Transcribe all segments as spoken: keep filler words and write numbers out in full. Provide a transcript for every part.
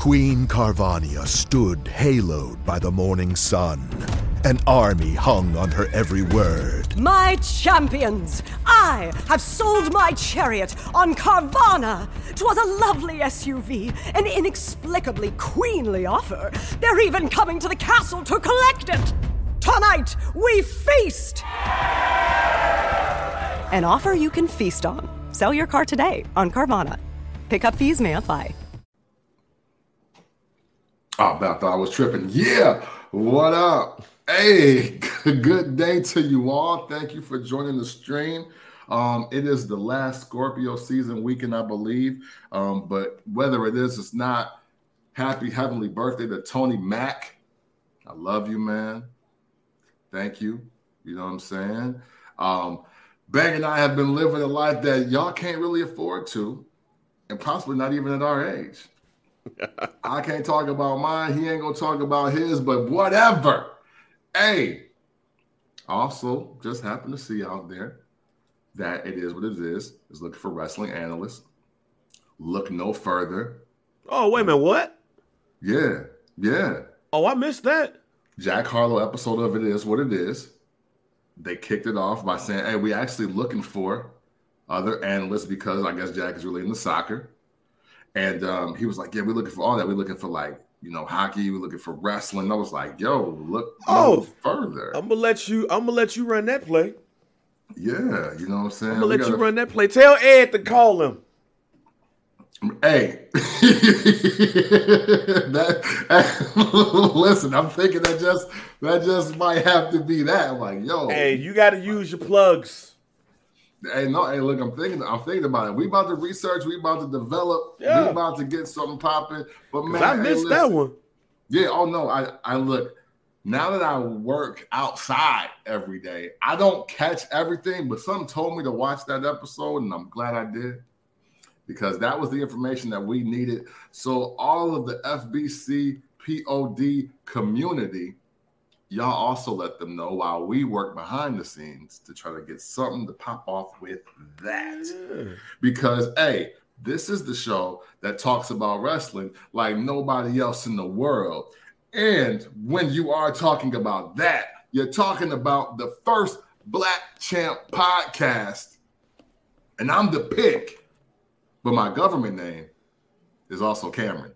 Queen Carvania stood haloed by the morning sun. An army hung on her every word. My champions, I have sold my chariot on Carvana. 'Twas a lovely S U V, an inexplicably queenly offer. They're even coming to the castle to collect it. Tonight, we feast! An offer you can feast on. Sell your car today on Carvana. Pickup fees may apply. Oh, man, I thought I was tripping. Yeah, what up? Hey, good day to you all. Thank you for joining the stream. Um, it is the last Scorpio season weekend, I believe. Um, but whether it is, it's not. Happy heavenly birthday to Tony Mack. I love you, man. Thank you. You know what I'm saying? Um, Bang and I have been living a life that y'all can't really afford to, and possibly not even at our age. I can't talk about mine. He ain't going to talk about his, but whatever. Hey, also just happen to see out there that it is what it is. Is looking for wrestling analysts. Look no further. Oh, wait a minute, what? Yeah, yeah. Oh, I missed that. Jack Harlow episode of It Is What It Is. They kicked it off by saying, hey, we actually looking for other analysts because I guess Jack is really into soccer. And um, he was like, yeah, we're looking for all that. We're looking for like, you know, hockey. We're looking for wrestling. I was like, yo, look oh, no further. I'm gonna let you. I'm gonna let you run that play. Yeah, you know what I'm saying. I'm gonna we let gotta, you run that play. Tell Ed to call him. Hey, that, listen, I'm thinking that just that just might have to be that. I'm like, yo, hey, you got to use your plugs. Hey, no, hey, look, I'm thinking, I'm thinking about it. We about to research, we about to develop, yeah. we about to get something popping. But man, I missed hey, that one. Yeah, oh no, I, I look. Now that I work outside every day, I don't catch everything, but someone told me to watch that episode, and I'm glad I did. Because that was the information that we needed. So all of the F B C P O D community, y'all also let them know while we work behind the scenes to try to get something to pop off with that. Yeah. Because, hey, this is the show that talks about wrestling like nobody else in the world. And when you are talking about that, you're talking about the first Black Champ podcast. And I'm the pick. But my government name is also Cameron.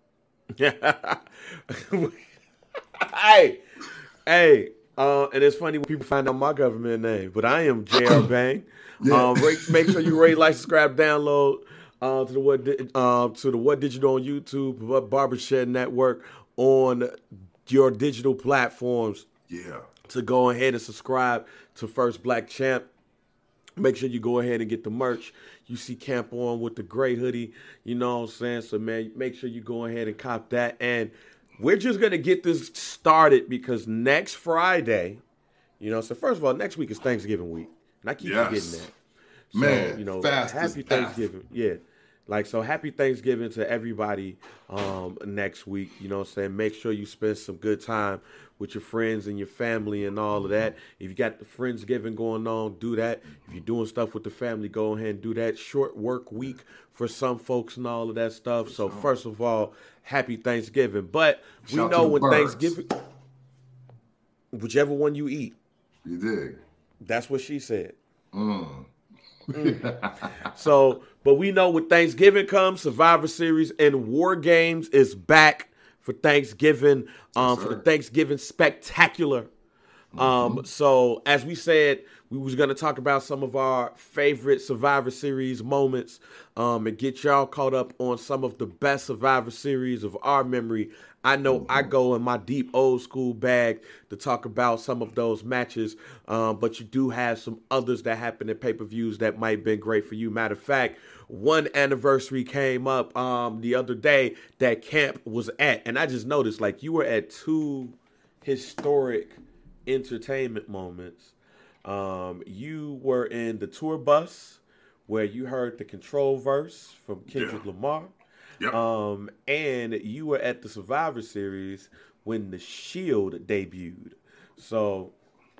hey, hey, uh, and it's funny when people find out my government name, but I am J R Bang. Yeah. Um, rate, make sure you rate, like, subscribe, download uh, to the what uh, to the What Digital on YouTube, What Barbershed Network on your digital platforms. Yeah, to go ahead and subscribe to First Black Champ. Make sure you go ahead and get the merch. You see Camp on with the gray hoodie, you know what I'm saying? So, man, make sure you go ahead and cop that. And we're just going to get this started because next Friday, you know, so first of all, next week is Thanksgiving week. And I keep yes. forgetting that. So, man, you know, fast happy Thanksgiving. F. Yeah. Like, so happy Thanksgiving to everybody um, next week. You know what I'm saying? Make sure you spend some good time with your friends and your family and all of that. If you got the Friendsgiving going on, do that. If you're doing stuff with the family, go ahead and do that. Short work week for some folks and all of that stuff. So first of all, happy Thanksgiving. But we Shout know when birds. Thanksgiving, whichever one you eat. You dig. That's what she said. Mm. Mm. So, but we know when Thanksgiving comes, Survivor Series and War Games is back for Thanksgiving, um, yes, for the Thanksgiving Spectacular. Mm-hmm. Um, so as we said, we was going to talk about some of our favorite Survivor Series moments um, and get y'all caught up on some of the best Survivor Series of our memory. I know mm-hmm. I go in my deep old school bag to talk about some of those matches, um, but you do have some others that happen at pay-per-views that might have been great for you. Matter of fact, one anniversary came up um, the other day that Camp was at, and I just noticed, like, you were at two historic entertainment moments. Um, you were in the tour bus where you heard the Control verse from Kendrick yeah. Lamar. Yep. Um, and you were at the Survivor Series when The Shield debuted. So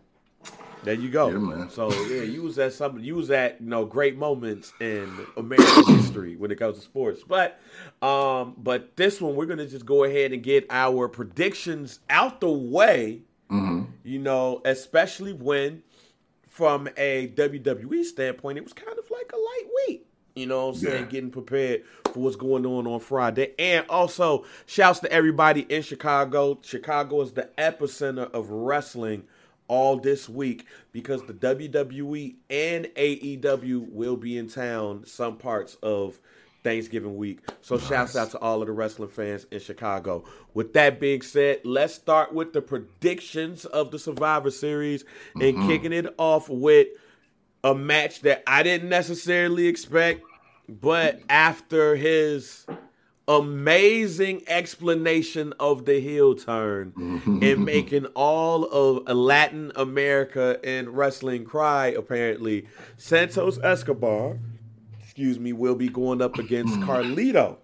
There you go. Yeah, man. So yeah, you was at some, you was at you know great moments in American history when it comes to sports. But um, but this one we're gonna just go ahead and get our predictions out the way. Mm-hmm. You know, especially when from a W W E standpoint, it was kind of like a light week. You know what I'm saying? Yeah. Getting prepared for what's going on on Friday. And also, shouts to everybody in Chicago. Chicago is the epicenter of wrestling all this week because the W W E and A E W will be in town some parts of Thanksgiving week. So nice. Shouts out to all of the wrestling fans in Chicago. With that being said, let's start with the predictions of the Survivor Series and mm-hmm. kicking it off with a match that I didn't necessarily expect, but after his amazing explanation of the heel turn and making all of Latin America and wrestling cry, apparently, Santos Escobar, excuse me, will be going up against Carlito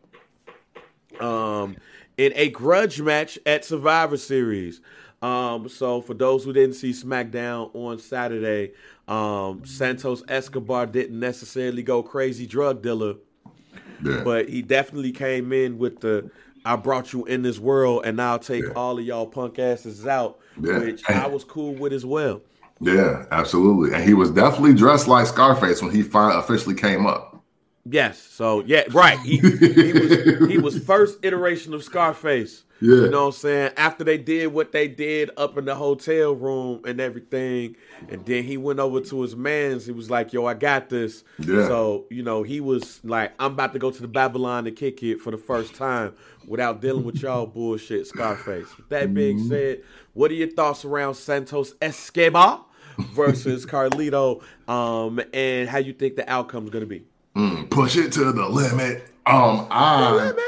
um, in a grudge match at Survivor Series. Um, so for those who didn't see SmackDown on Saturday, um, Santos Escobar didn't necessarily go crazy drug dealer. Yeah. But he definitely came in with the, I brought you in this world and I'll take yeah. all of y'all punk asses out, yeah. which and, I was cool with as well. Yeah, absolutely. And he was definitely dressed like Scarface when he finally officially came up. Yes. So, yeah, right. He, he, was, he was first iteration of Scarface. Yeah. You know what I'm saying? After they did what they did up in the hotel room and everything, and then he went over to his mans. He was like, yo, I got this. Yeah. So, you know, he was like, I'm about to go to the Babylon to kick it for the first time without dealing with y'all bullshit, Scarface. With that being mm-hmm. said, what are your thoughts around Santos Escobar versus Carlito, um, and how you think the outcome is going to be? Mm, push it to the limit. Um, I... The limit.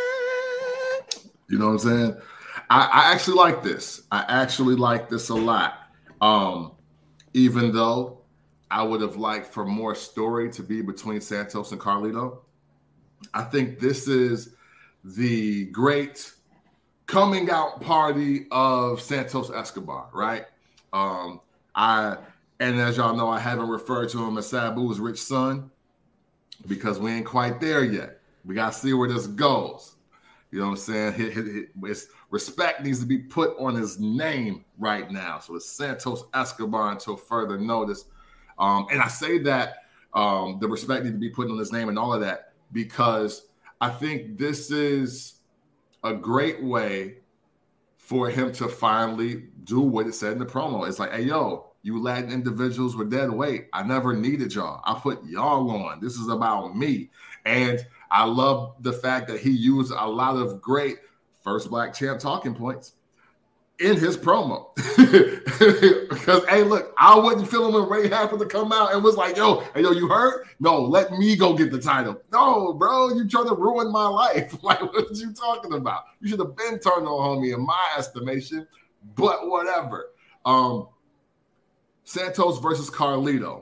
You know what I'm saying? I, I actually like this. I actually like this a lot. Um, even though I would have liked for more story to be between Santos and Carlito, I think this is the great coming out party of Santos Escobar, right? Um, I and as y'all know, I haven't referred to him as Sabu's rich son because we ain't quite there yet. We got to see where this goes. You know what I'm saying? His, his, his respect needs to be put on his name right now. So it's Santos Escobar until further notice. Um, and I say that um, the respect needs to be put on his name and all of that because I think this is a great way for him to finally do what it said in the promo. It's like, hey, yo, you Latin individuals were dead weight. I never needed y'all. I put y'all on. This is about me. And I love the fact that he used a lot of great first black champ talking points in his promo. Because, hey, look, I wasn't feeling when Ray happened to come out and was like, yo, hey, yo, you hurt? No, let me go get the title. No, bro, you trying to ruin my life. Like, what are you talking about? You should have been turned on homie in my estimation, but whatever. Um, Santos versus Carlito.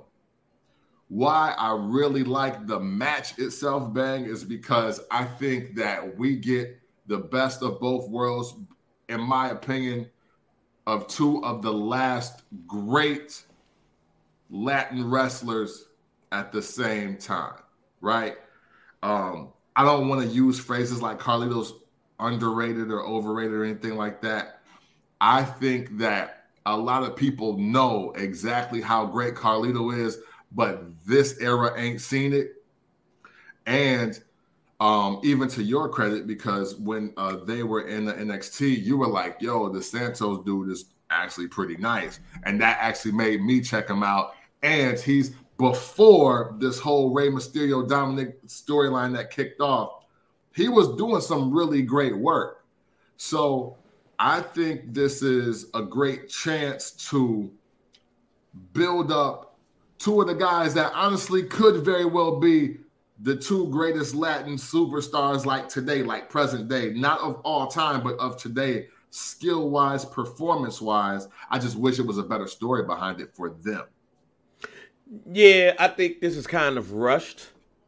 Why I really like the match itself, Bang, is because I think that we get the best of both worlds, in my opinion, of two of the last great Latin wrestlers at the same time, right? Um, I don't want to use phrases like Carlito's underrated or overrated or anything like that. I think that a lot of people know exactly how great Carlito is, but this era ain't seen it. And um, even to your credit, because when uh, they were in the N X T, you were like, yo, the Santos dude is actually pretty nice. And that actually made me check him out. And he's before this whole Rey Mysterio Dominic storyline that kicked off, he was doing some really great work. So I think this is a great chance to build up two of the guys that honestly could very well be the two greatest Latin superstars like today, like present day, not of all time, but of today, skill-wise, performance-wise. I just wish it was a better story behind it for them. Yeah, I think this is kind of rushed,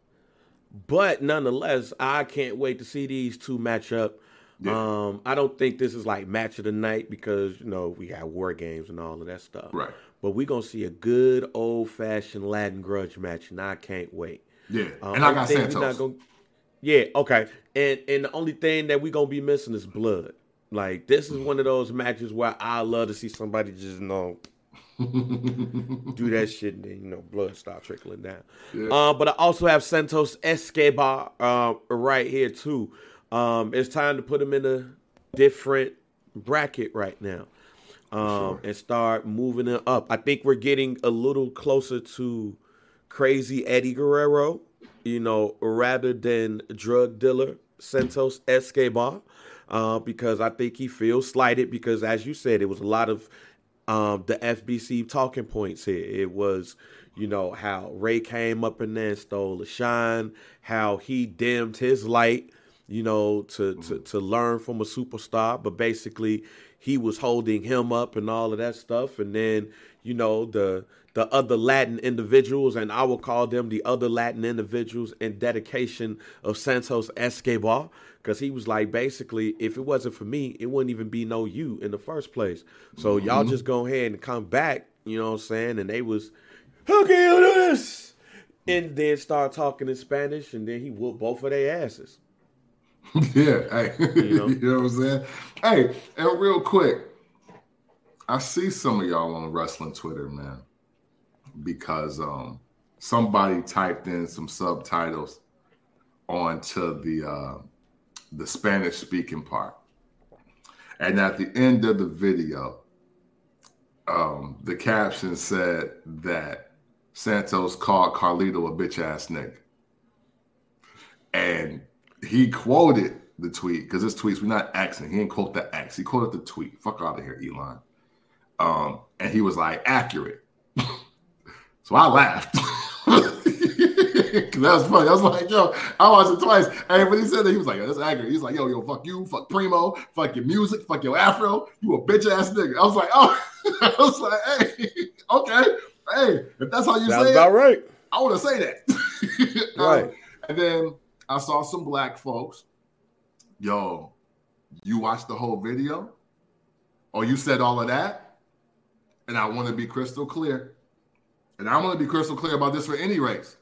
but nonetheless, I can't wait to see these two match up. Yeah. Um, I don't think this is like match of the night because, you know, we got War Games and all of that stuff. Right. but we're going to see a good old-fashioned Latin grudge match, and I can't wait. Yeah, uh, and I got Santos. Not gonna, yeah, okay. And and the only thing that we're going to be missing is blood. Like, this is one of those matches where I love to see somebody just, you know, do that shit and then, you know, blood start trickling down. Yeah. Uh, but I also have Santos Escobar uh, right here, too. Um, it's time to put him in a different bracket right now. Um, sure. And start moving it up. I think we're getting a little closer to crazy Eddie Guerrero, you know, rather than drug dealer Santos Escobar, uh, because I think he feels slighted because, as you said, it was a lot of um, the F B C talking points here. It was, you know, how Ray came up in there and stole the shine, how he dimmed his light, you know, to, to, to learn from a superstar, but basically he was holding him up and all of that stuff. And then, you know, the the other Latin individuals, and I will call them the other Latin individuals in dedication of Santos Escobar, because he was like, basically, if it wasn't for me, it wouldn't even be no you in the first place. So mm-hmm. y'all just go ahead and come back, you know what I'm saying? And they was, how can you do this? And then start talking in Spanish, and then he whooped both of their asses. Yeah, hey, you know? You know what I'm saying? Hey, and real quick, I see some of y'all on wrestling Twitter, man, because um, somebody typed in some subtitles onto the uh, the Spanish speaking part, and at the end of the video, um, the caption said that Santos called Carlito a bitch ass nigga, and he quoted the tweet, because his tweets, we're not Xing. He didn't quote the X. He quoted the tweet. Fuck out of here, Elon. Um, and he was like, accurate. So I laughed. That was funny. I was like, yo, I watched it twice. And when he said that, he was like, yo, that's accurate. He's like, yo, yo, fuck you, fuck Primo, fuck your music, fuck your afro. You a bitch ass nigga. I was like, oh, I was like, hey, okay. Hey, if that's how you Sounds say about it, right. I want to say that. Right. Um, and then I saw some black folks. Yo, you watched the whole video? Or you said all of that? And I want to be crystal clear. And I want to be crystal clear about this for any race.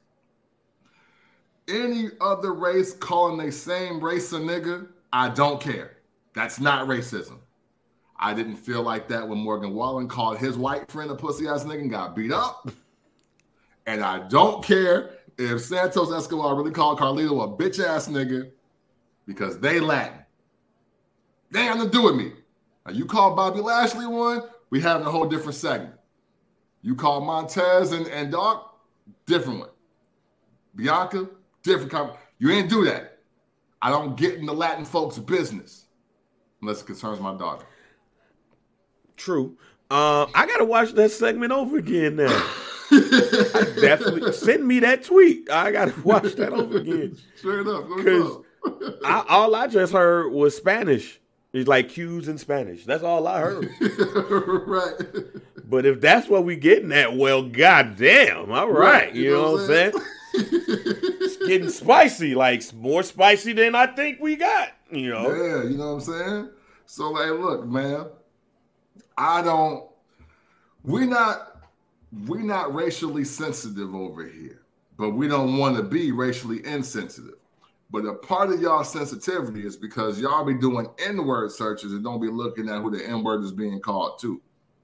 Any other race calling the same race a nigga, I don't care. That's not racism. I didn't feel like that when Morgan Wallen called his white friend a pussy ass nigga and got beat up. And I don't care if Santos Escobar really called Carlito a bitch ass nigga, because they Latin. They ain't nothing to do with me. Now, you call Bobby Lashley one, we having a whole different segment. You call Montez and, and Doc, different one. Bianca, different kind. You ain't do that. I don't get in the Latin folks' business unless it concerns my daughter. True. Uh, I gotta watch that segment over again now. I definitely send me that tweet. I gotta watch that over again. Straight up, because I, all I just heard was Spanish. It's like cues in Spanish. That's all I heard. Right. But if that's what we getting at, well, goddamn, all right. right. You, you know, know what I'm saying? It's getting spicy, like more spicy than I think we got. You know? Yeah, you know what I'm saying? So, like, look, man, I don't. We not. We not racially sensitive over here, but we don't want to be racially insensitive. But a part of y'all sensitivity is because y'all be doing N-word searches and don't be looking at who the N-word is being called to.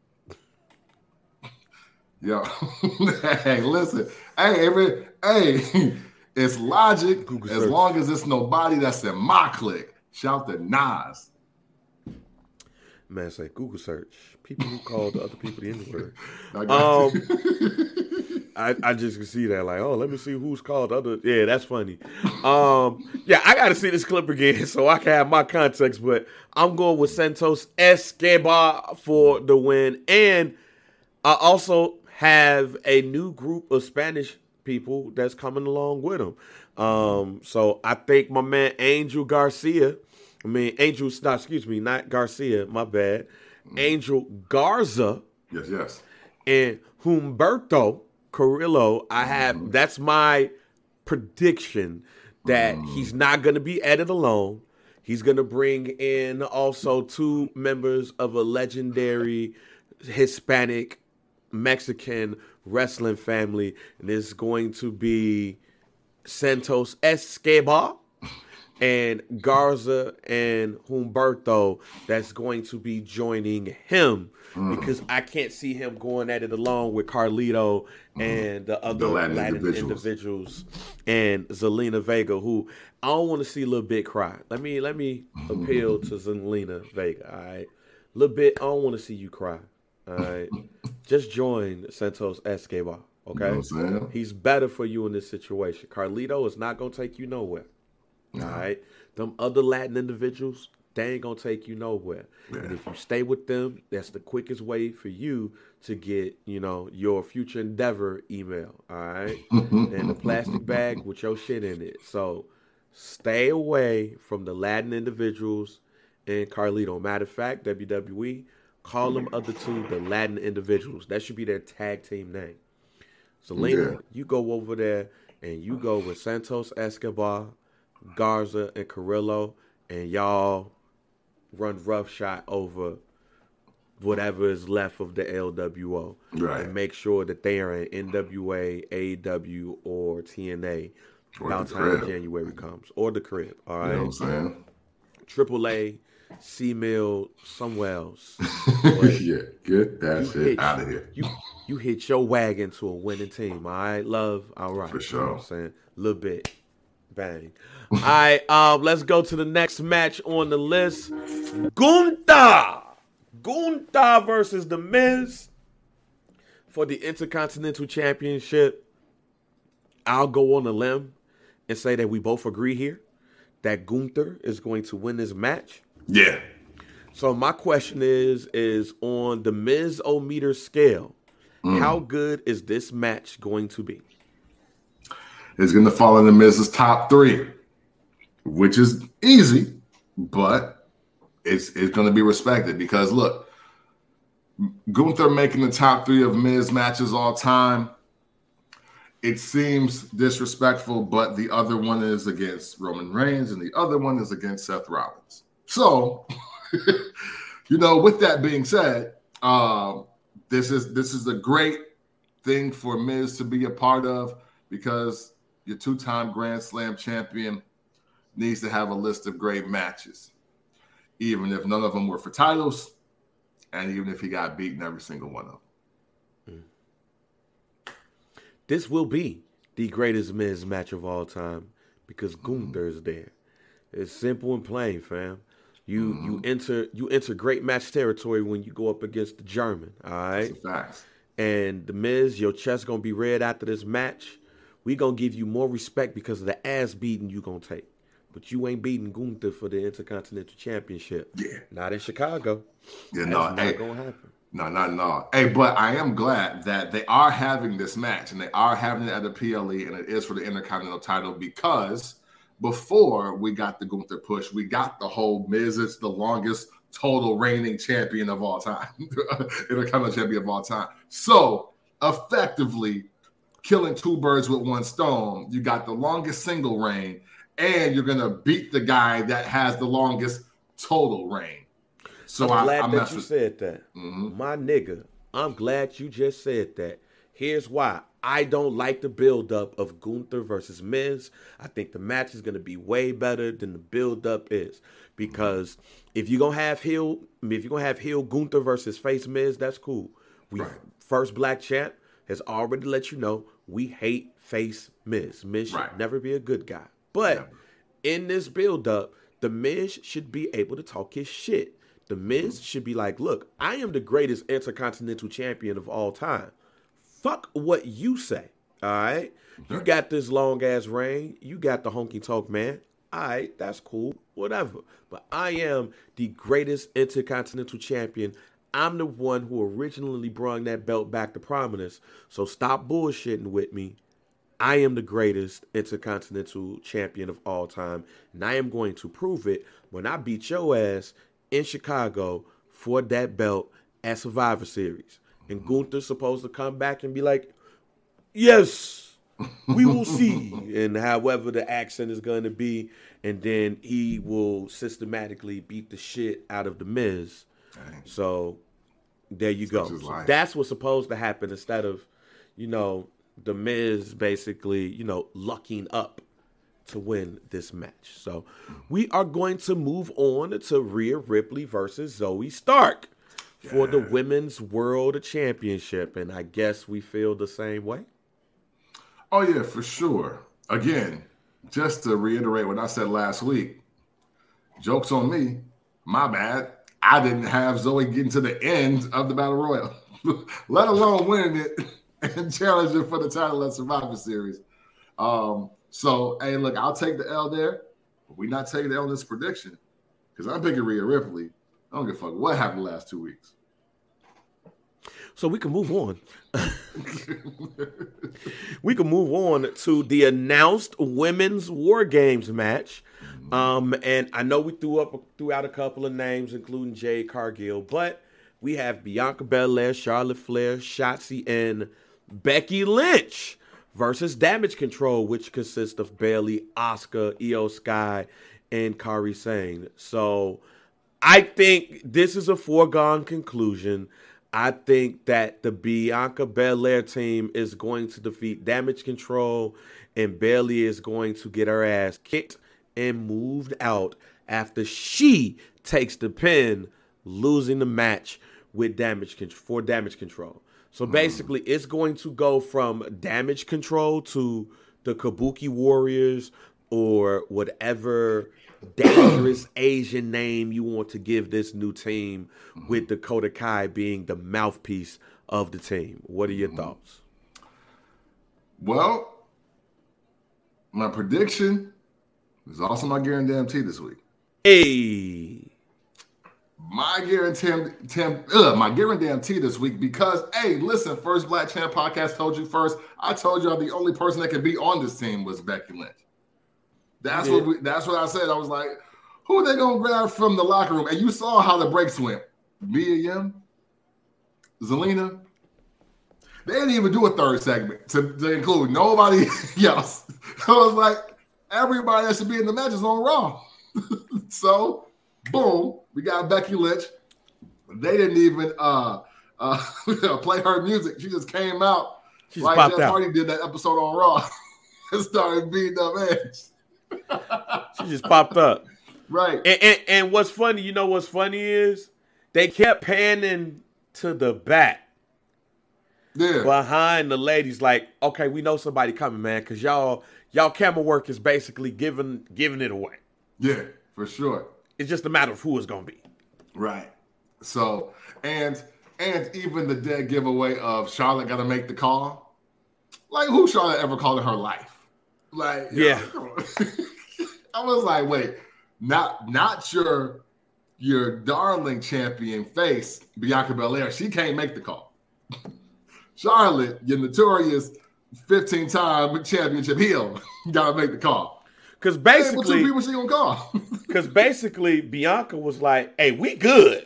Yo, hey, listen, hey, every, hey, it's logic Google as search. Long as it's nobody that's in my clique. Shout to Nas. Man, say Google search. People who call the other people the N-word. I got um, I, I just can see that, like, oh, let me see who's called other. Yeah, that's funny. Um, yeah, I got to see this clip again so I can have my context. But I'm going with Santos Escobar for the win, and I also have a new group of Spanish people that's coming along with him. Um, so I think my man Angel Garcia. I mean, Angel. No, excuse me, not Garcia. My bad. Angel Garza. Yes, yes. And Humberto Carrillo, I have, mm. that's my prediction that mm. he's not going to be Eddie alone. He's going to bring in also two members of a legendary Hispanic Mexican wrestling family, and it's going to be Santos Escobar and Garza and Humberto that's going to be joining him mm. because I can't see him going at it alone with Carlito mm. and the other the Latin, Latin individuals. individuals and Zelina Vega, who I don't want to see Lil Bit cry. Let me let me appeal to Zelina Vega, all right? Lil Bit, I don't want to see you cry, all right? Just join Santos Escobar, okay? You know He's better for you in this situation. Carlito is not going to take you nowhere. All right, them other Latin individuals, they ain't gonna take you nowhere. Yeah. And if you stay with them, that's the quickest way for you to get, you know, your future endeavor email. All right, and the plastic bag with your shit in it. So stay away from the Latin individuals and Carlito. Matter of fact, W W E, call them other two the Latin individuals. That should be their tag team name. So Lena, yeah. you go over there and you go with Santos Escobar, Garza, and Carrillo, and y'all run roughshod over whatever is left of the L W O. Right. And make sure that they are in N W A, A E W, or T N A about time January comes. Or the crib, all right? You know what I'm saying? Triple A, C-Mill, somewhere else. Yeah, get that shit hit, out of here. You you hit your wagon to a winning team, all right? Love, all right. For sure. You know what I'm saying? A little bit. Bang. All right, um, let's go to the next match on the list. Gunther. Gunther versus The Miz for the Intercontinental Championship. I'll go on a limb and say that we both agree here that Gunther is going to win this match. Yeah. So my question is, is on the Miz-O-meter scale, mm. how good is this match going to be? It's going to fall in the Miz's top three, which is easy, but it's it's going to be respected because, look, Gunther making the top three of Miz matches all time, it seems disrespectful, but the other one is against Roman Reigns and the other one is against Seth Rollins. So, you know, with that being said, uh, this is this is a great thing for Miz to be a part of because your two-time Grand Slam champion needs to have a list of great matches, even if none of them were for titles, and even if he got beaten every single one of them. This will be the greatest Miz match of all time because Gunther is there. It's simple and plain, fam. You mm-hmm. you enter you enter great match territory when you go up against the German, all right? That's a fact. And the Miz, your chest gonna be red after this match. We gonna give you more respect because of the ass beating you gonna take. But you ain't beating Gunther for the Intercontinental Championship. Yeah. Not in Chicago. Yeah, That's no, not hey, gonna happen. No, not at all. Hey, but I am glad that they are having this match and they are having it at the P L E and it is for the Intercontinental title because before we got the Gunther push, we got the whole Miz is the longest total reigning champion of all time. Intercontinental champion of all time. So effectively killing two birds with one stone. You got the longest single reign and you're going to beat the guy that has the longest total reign. So I'm glad I, I that you with... said that. Mm-hmm. My nigga, I'm glad you just said that. Here's why. I don't like the buildup of Gunther versus Miz. I think the match is going to be way better than the buildup is. Because if you're going to have heel, if you're going to have heel Gunther versus face Miz, that's cool. We right. First Black Champ has already let you know we hate face Miz. Miz should right. never be a good guy. But never. In this buildup, the Miz should be able to talk his shit. The Miz should be like, look, I am the greatest Intercontinental Champion of all time. Fuck what you say, all right? Okay. You got this long-ass reign. You got the honky-tonk man. All right, that's cool, whatever. But I am the greatest Intercontinental Champion. I'm the one who originally brought that belt back to prominence. So stop bullshitting with me. I am the greatest Intercontinental Champion of all time. And I am going to prove it when I beat your ass in Chicago for that belt at Survivor Series. And Gunther's supposed to come back and be like, yes, we will see. And however the accent is going to be. And then he will systematically beat the shit out of the Miz. Dang. So There you go. So that's what's supposed to happen instead of, you know, The Miz basically, you know, lucking up to win this match. So we are going to move on to Rhea Ripley versus Zoe Stark yeah. for the Women's World Championship. And I guess we feel the same way. Oh, yeah, for sure. Again, just to reiterate what I said last week, joke's on me. My bad. I didn't have Zoe getting to the end of the Battle Royal, let alone winning it and challenging for the title at Survivor Series. Um, so, hey, look, I'll take the L there, but we're not taking the L in this prediction because I'm picking Rhea Ripley. I don't give a fuck what happened the last two weeks. So we can move on. we can move on to the announced Women's War Games match. Um, and I know we threw up threw out a couple of names, including Jade Cargill, but we have Bianca Belair, Charlotte Flair, Shotzi, and Becky Lynch versus Damage Control, which consists of Bayley, Asuka, Io Sky, and Kairi Sane. So I think this is a foregone conclusion. I think that the Bianca Belair team is going to defeat Damage Control, and Bayley is going to get her ass kicked and moved out after she takes the pin, losing the match with damage con- for Damage Control. So basically, mm. it's going to go from Damage Control to the Kabuki Warriors or whatever dangerous Asian name you want to give this new team, mm. with Dakota Kai being the mouthpiece of the team. What are your mm. thoughts? Well, my prediction is also my guarantee this week. Hey. My guarantee, Tim, ugh, my guarantee this week because, hey, listen, First Black Champ Podcast told you first. I told y'all the only person that could be on this team was Becky Lynch. That's yeah. what we, that's what I said. I was like, who are they gonna grab from the locker room? And you saw how the breaks went. Mia Yim, Zelina. They didn't even do a third segment to, to include nobody else. I was like, everybody that should be in the match is on Raw. So, boom, we got Becky Lynch. They didn't even uh, uh, play her music. She just came out She's like popped Jeff out. Hardy did that episode on Raw and started beating up Edge. She just popped up. Right. And, and, and what's funny, you know what's funny is they kept panning to the back. Yeah. Behind the ladies, like, okay, we know somebody coming, man, because y'all y'all camera work is basically giving giving it away. Yeah, for sure. It's just a matter of who it's gonna be. Right. So, and and even the dead giveaway of Charlotte got to make the call. Like, who Charlotte ever called in her life? Like, yeah. Know, I was like, wait, not not your your darling champion face, Bianca Belair. She can't make the call. Charlotte, your notorious fifteen-time championship heel, got to make the call. Because basically, hey, what two people she gonna call? Because basically, Bianca was like, "Hey, we good.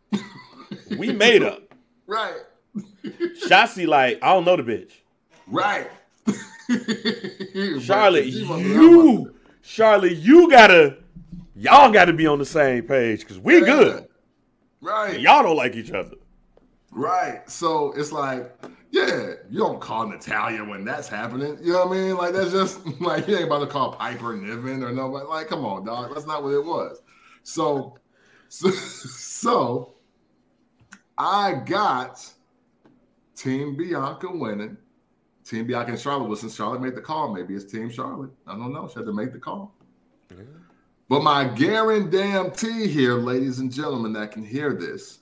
We made up." Right. Shotzi like, I don't know the bitch. Right. Charlotte, you, Charlotte, you gotta, y'all gotta be on the same page because we yeah. good. Right. And y'all don't like each other. Right. So it's like, yeah, you don't call Natalia when that's happening. You know what I mean? Like, that's just like, you ain't about to call Piper Niven or nobody. Like, come on, dog. That's not what it was. So, so, so I got Team Bianca winning. Team Bianca and Charlotte. Well, since Charlotte made the call, maybe it's Team Charlotte. I don't know. She had to make the call. Yeah. But my guarantee here, ladies and gentlemen that can hear this,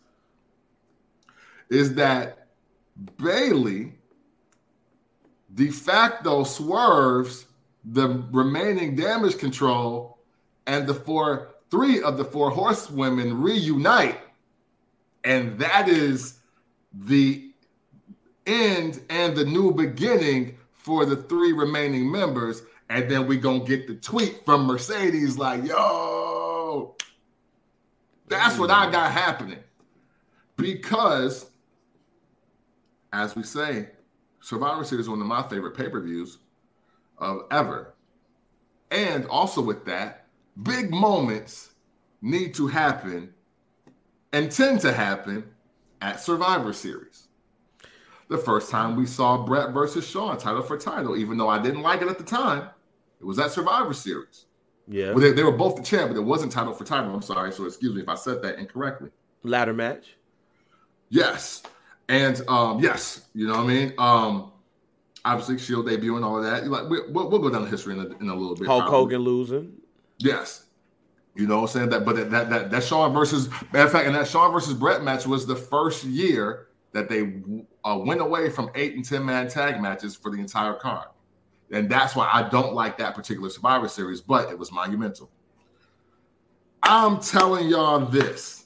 is that Bayley de facto swerves the remaining Damage Control, and the four, three of the four horsewomen reunite, and that is the end and the new beginning for the three remaining members. And then we gonna get the tweet from Mercedes like, yo, that's what I got happening. Because, as we say, Survivor Series is one of my favorite pay-per-views of ever. And also with that, big moments need to happen and tend to happen at Survivor Series. The first time we saw Brett versus Shawn, title for title, even though I didn't like it at the time, it was at Survivor Series. Yeah. Well, they, they were both the champ, but it wasn't title for title. I'm sorry, so excuse me if I said that incorrectly. Ladder match. Yes. And um, yes, you know what I mean? Um, obviously, Shield debut and all of that. Like, we, we'll, we'll go down the history in a, in a little bit. Hulk probably. Hogan losing. Yes. You know what I'm saying? That, but that, that, that, that Shawn versus, matter of fact, and that Shawn versus Brett match was the first year that they uh, went away from eight and ten man tag matches for the entire card. And that's why I don't like that particular Survivor Series, but it was monumental. I'm telling y'all this.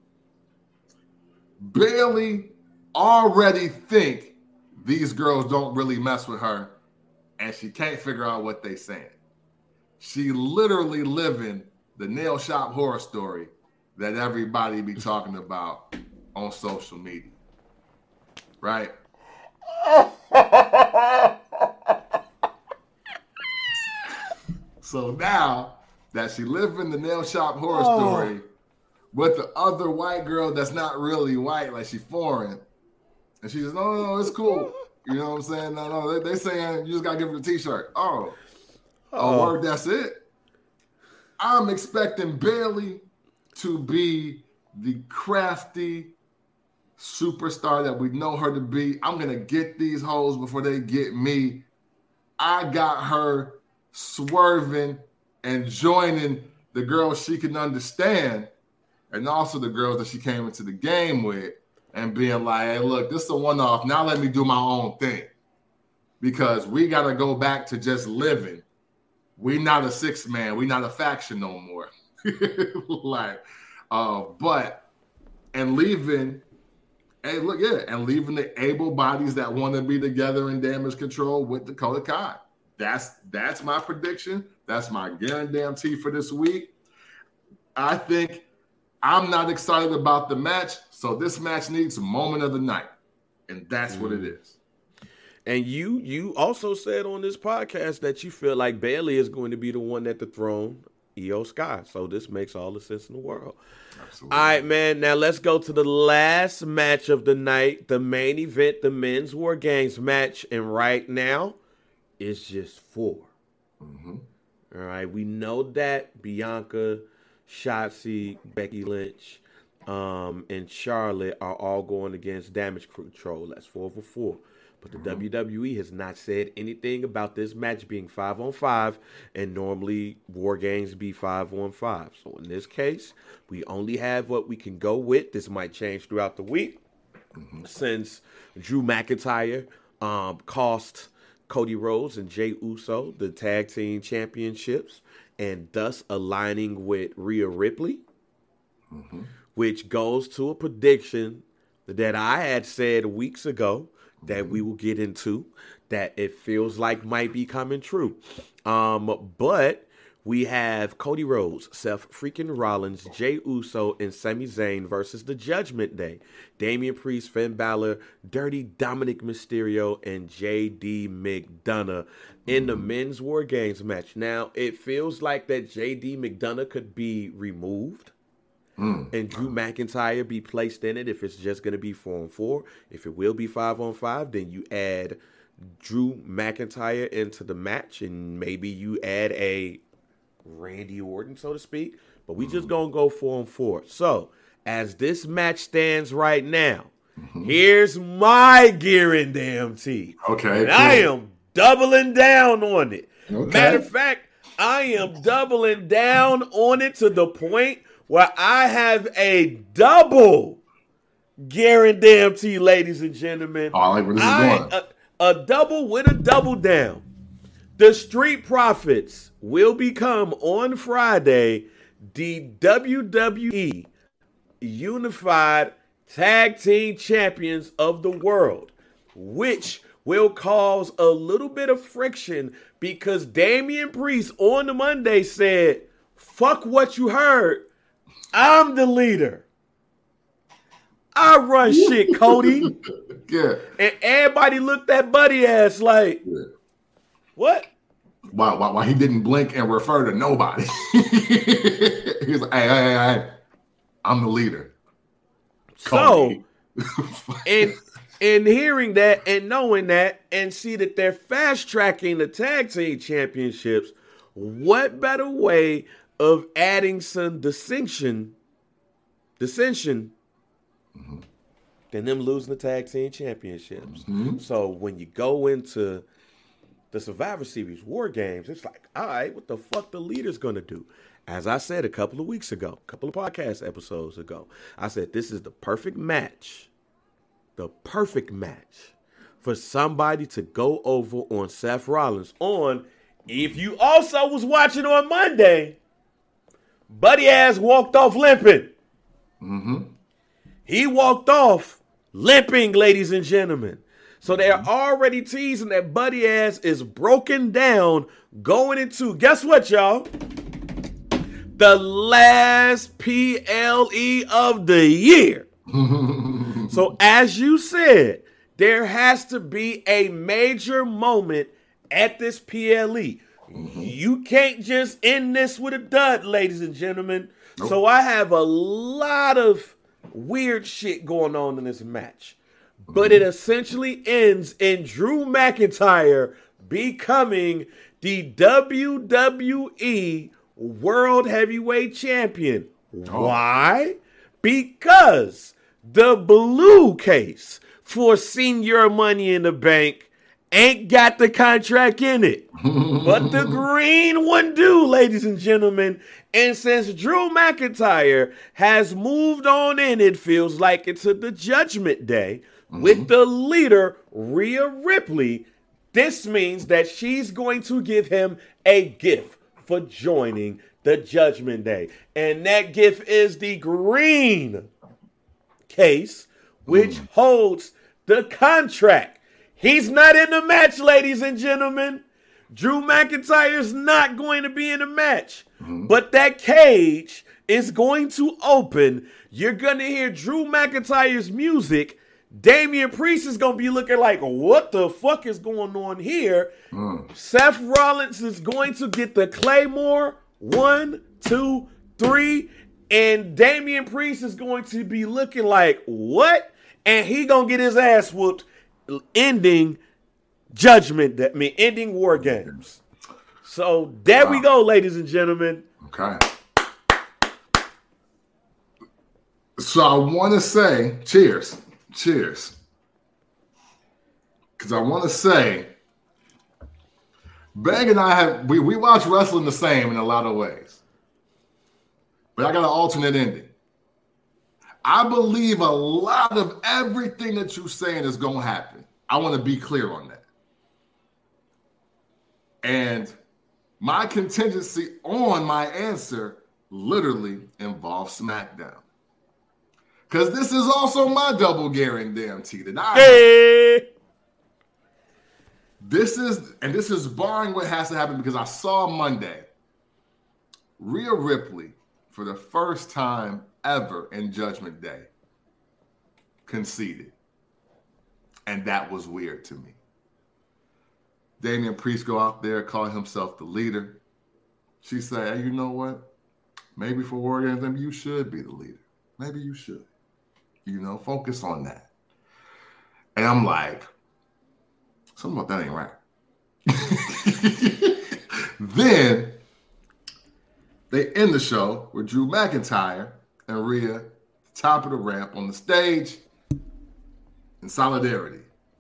Bayley already think these girls don't really mess with her, and she can't figure out what they saying. She literally living the nail shop horror story that everybody be talking about on social media. Right? So now that she lived in the nail shop horror oh. story with the other white girl that's not really white, like she foreign, and she says, no, no, no, it's cool. You know what I'm saying? No, no, they, they saying you just gotta give her the t-shirt. Oh, oh, oh word, that's it. I'm expecting Bayley to be the crafty superstar that we know her to be. I'm gonna get these hoes before they get me. I got her swerving and joining the girls she can understand, and also the girls that she came into the game with, and being like, hey, look, this is a one-off. Now let me do my own thing. Because we got to go back to just living. We not a six-man. We not a faction no more. like, uh, but, and leaving, hey, look, yeah, and leaving the able bodies that want to be together in Damage Control with Dakota Kai. That's that's my prediction. That's my guarantee for this week. I think I'm not excited about the match, so this match needs a moment of the night, and that's mm. what it is. And you you also said on this podcast that you feel like Bayley is going to be the one at the throne, Io Sky. So this makes all the sense in the world. Absolutely. All right, man. Now let's go to the last match of the night, the main event, the Men's War Games match, and right now, it's just four. Mm-hmm. All right. We know that Bianca, Shotzi, Becky Lynch, um, and Charlotte are all going against Damage Control. That's four for four. But the mm-hmm. W W E has not said anything about this match being five on five, and normally War Games be five on five. So in this case, we only have what we can go with. This might change throughout the week, mm-hmm. since Drew McIntyre um, cost Cody Rhodes and Jey Uso the tag team championships, and thus aligning with Rhea Ripley, mm-hmm. which goes to a prediction that I had said weeks ago that mm-hmm. we will get into, that it feels like might be coming true. Um, but we have Cody Rhodes, Seth freaking Rollins, Jey Uso, and Sami Zayn versus the Judgment Day. Damian Priest, Finn Balor, Dirty Dominic Mysterio, and J D McDonough in the Men's War Games match. Now, it feels like that J D McDonough could be removed mm. and Drew McIntyre be placed in it if it's just going to be four on four. If it will be five on five, then you add Drew McIntyre into the match, and maybe you add a Randy Orton, so to speak, but we mm-hmm. just gonna go four on four. So as this match stands right now, mm-hmm. here's my guarantee. Okay, and cool. I am doubling down on it. Okay. Matter of fact, I am doubling down on it to the point where I have a double guarantee, ladies and gentlemen. Oh, I like where this I, is going. A, a double with a double down. The Street Profits will become on Friday the W W E Unified Tag Team Champions of the World, which will cause a little bit of friction because Damian Priest on the Monday said, fuck what you heard. I'm the leader. I run shit, Cody. Yeah. And everybody looked at Buddy ass like, yeah. What? Why, why, why he didn't blink and refer to nobody. He's like, hey, hey, hey, hey, I'm the leader. Cody. So and and hearing that and knowing that and see that they're fast tracking the tag team championships, what better way of adding some distinction, dissension, mm-hmm. than them losing the tag team championships? Mm-hmm. So when you go into the Survivor Series War Games, it's like, all right, what the fuck the leader's gonna do? As I said a couple of weeks ago, a couple of podcast episodes ago, I said this is the perfect match, the perfect match for somebody to go over on Seth Rollins. On, if you also was watching on Monday, Buddy Ass walked off limping. Mm-hmm. He walked off limping, ladies and gentlemen. So they're already teasing that Buddy Ass is broken down going into, guess what, y'all? The last P L E of the year. So as you said, there has to be a major moment at this P L E. Mm-hmm. You can't just end this with a dud, ladies and gentlemen. Nope. So I have a lot of weird shit going on in this match. Mm-hmm. But it essentially ends in Drew McIntyre becoming the W W E World Heavyweight Champion. Oh. Why? Because the blue case for Senior Money in the Bank ain't got the contract in it. But the green one do, ladies and gentlemen. And since Drew McIntyre has moved on in, it feels like it's at the Judgment Day mm-hmm. with the leader, Rhea Ripley, this means that she's going to give him a gift for joining the Judgment Day. And that gift is the green case, which mm. holds the contract. He's not in the match, ladies and gentlemen. Drew McIntyre is not going to be in the match. Mm. But that cage is going to open. You're going to hear Drew McIntyre's music. Damian Priest is going to be looking like, what the fuck is going on here? Mm. Seth Rollins is going to get the Claymore. One, two, three. And Damian Priest is going to be looking like, what? And he going to get his ass whooped, ending Judgment, that mean ending War Games. So there wow. we go, ladies and gentlemen. Okay. So I want to say, cheers. Cheers. Because I want to say, Bang and I have, we, we watch wrestling the same in a lot of ways. But I got an alternate ending. I believe a lot of everything that you're saying is going to happen. I want to be clear on that. And my contingency on my answer literally involves SmackDown. Because this is also my double guarantee that I hey. This is, and this is barring what has to happen, because I saw Monday Rhea Ripley for the first time ever in Judgment Day conceded. And that was weird to me. Damian Priest go out there, call himself the leader. She said, hey, you know what? Maybe for War Games, maybe you should be the leader. Maybe you should. You know, focus on that. And I'm like, something about that ain't right. Then they end the show with Drew McIntyre and Rhea, top of the ramp on the stage in solidarity.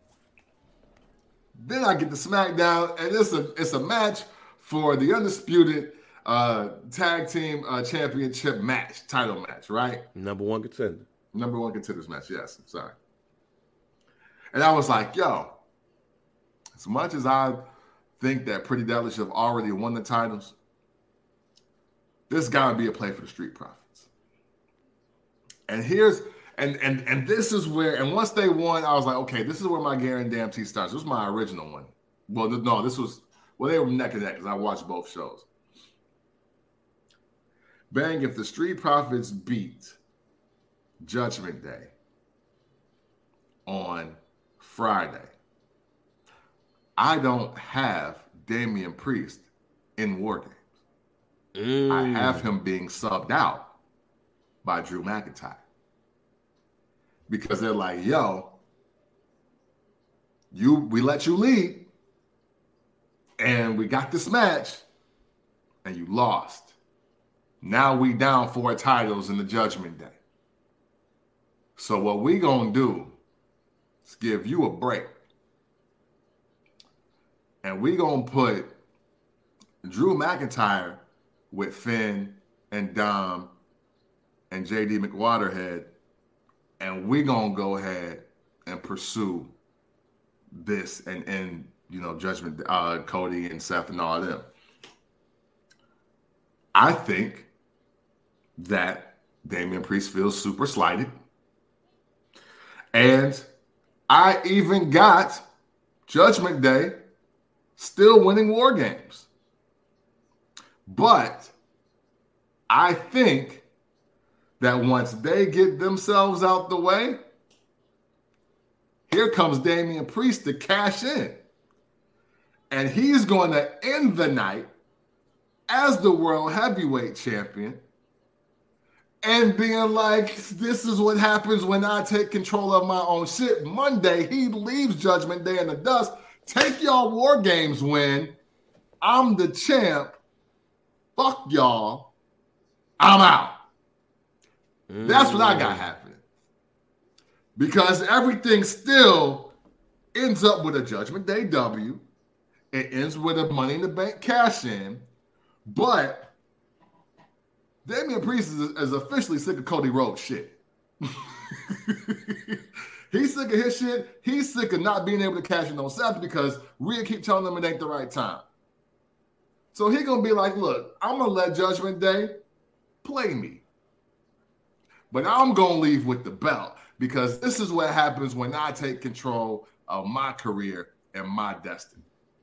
Then I get to SmackDown, and it's a it's a match for the undisputed uh, tag team uh, championship match, title match, right? Number one contender. Number one contenders match, yes. I'm sorry. And I was like, yo, as much as I think that Pretty Deadly have already won the titles, this got to be a play for the Street Profits. And here's, and and and this is where, and once they won, I was like, okay, this is where my guarantee starts. This was my original one. Well, no, this was, well, they were neck and neck because I watched both shows. Bang, if the Street Profits beat Judgment Day on Friday, I don't have Damian Priest in War Games. Mm. I have him being subbed out by Drew McIntyre. because they're like, yo, you we let you lead, and we got this match, and you lost. Now we down four titles in the Judgment Day. So what we gonna do is give you a break. And we gonna put Drew McIntyre with Finn and Dom and J D McWaterhead, and we gonna go ahead and pursue this and, and you know, Judgment, uh, Cody and Seth and all of them. I think that Damian Priest feels super slighted. And I even got Judgment Day still winning War Games. But I think that once they get themselves out the way, here comes Damian Priest to cash in. And he's going to end the night as the World Heavyweight Champion and being like, this is what happens when I take control of my own shit. Monday, he leaves Judgment Day in the dust. Take y'all War Games win. I'm the champ. Fuck y'all. I'm out. Mm. That's what I got happening. Because everything still ends up with a Judgment Day W. It ends with a Money in the Bank cash in. But Damian Priest is, is officially sick of Cody Rhodes shit. He's sick of his shit. He's sick of not being able to cash in on Seth because Rhea keep telling him it ain't the right time. So he gonna be like, look, I'm gonna let Judgment Day play me. But I'm gonna leave with the belt because this is what happens when I take control of my career and my destiny.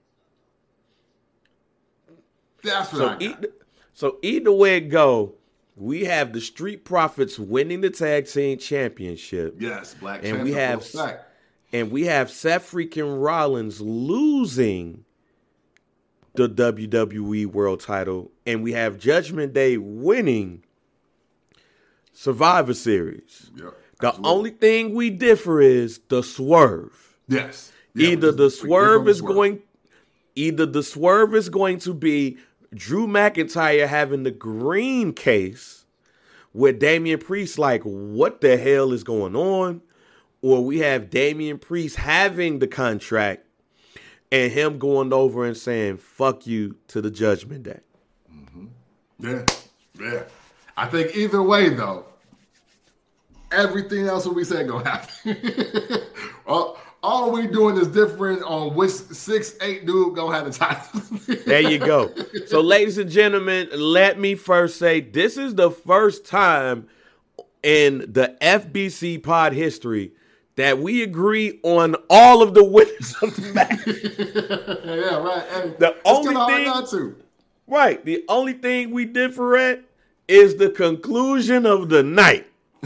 That's what so I got. Either, so either way it go, we have the Street Profits winning the tag team championship. Yes, Black and we have and we have Seth freaking Rollins losing the W W E World Title, and we have Judgment Day winning Survivor Series. Yep, the only thing we differ is the swerve. Yes. Yeah, either the swerve is swerve. going, either the swerve is going to be Drew McIntyre having the green case with Damian Priest like, what the hell is going on? Or we have Damian Priest having the contract and him going over and saying, fuck you to the Judgment Day. Mm-hmm. Yeah, yeah. I think either way, though, everything else what we said gonna happen. all, all we doing is different on which six, eight dude gonna have the title. There you go. So, ladies and gentlemen, let me first say this is the first time in the F B C pod history that we agree on all of the winners of the match. Yeah, right. And the only thing, not to. right? The only thing we differ at is the conclusion of the night,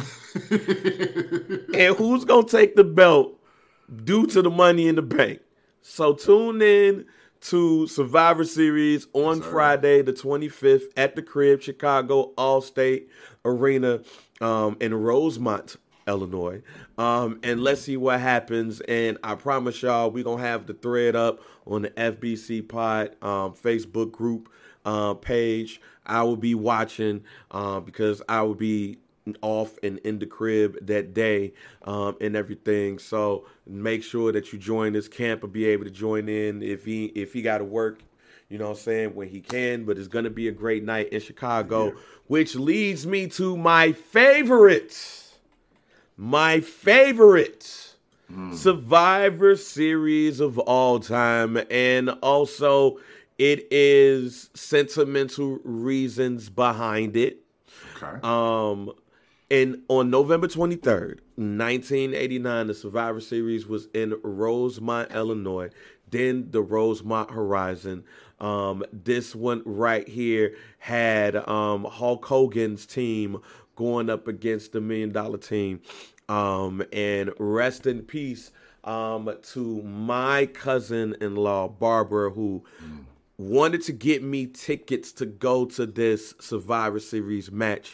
and who's gonna take the belt due to the Money in the Bank. So tune in to Survivor Series on yes, Friday, the twenty-fifth, at the Crib, Chicago Allstate Arena um, in Rosemont, Illinois. Um, and let's see what happens. And I promise y'all, we're going to have the thread up on the F B C Pod um, Facebook group uh, page. I will be watching uh, because I will be off and in the crib that day um, and everything. So make sure that you join this camp or be able to join in if he if he got to work, you know what I'm saying, when he can. But it's going to be a great night in Chicago, yeah. Which leads me to my favorite. My favorite mm. Survivor Series of all time. And also, it is sentimental reasons behind it. Okay. Um, and on November twenty-third, nineteen eighty-nine, the Survivor Series was in Rosemont, Illinois. Then the Rosemont Horizon. Um, this one right here had um, Hulk Hogan's team going up against the Million Dollar Team. Um, and rest in peace um, to my cousin-in-law, Barbara, who mm. wanted to get me tickets to go to this Survivor Series match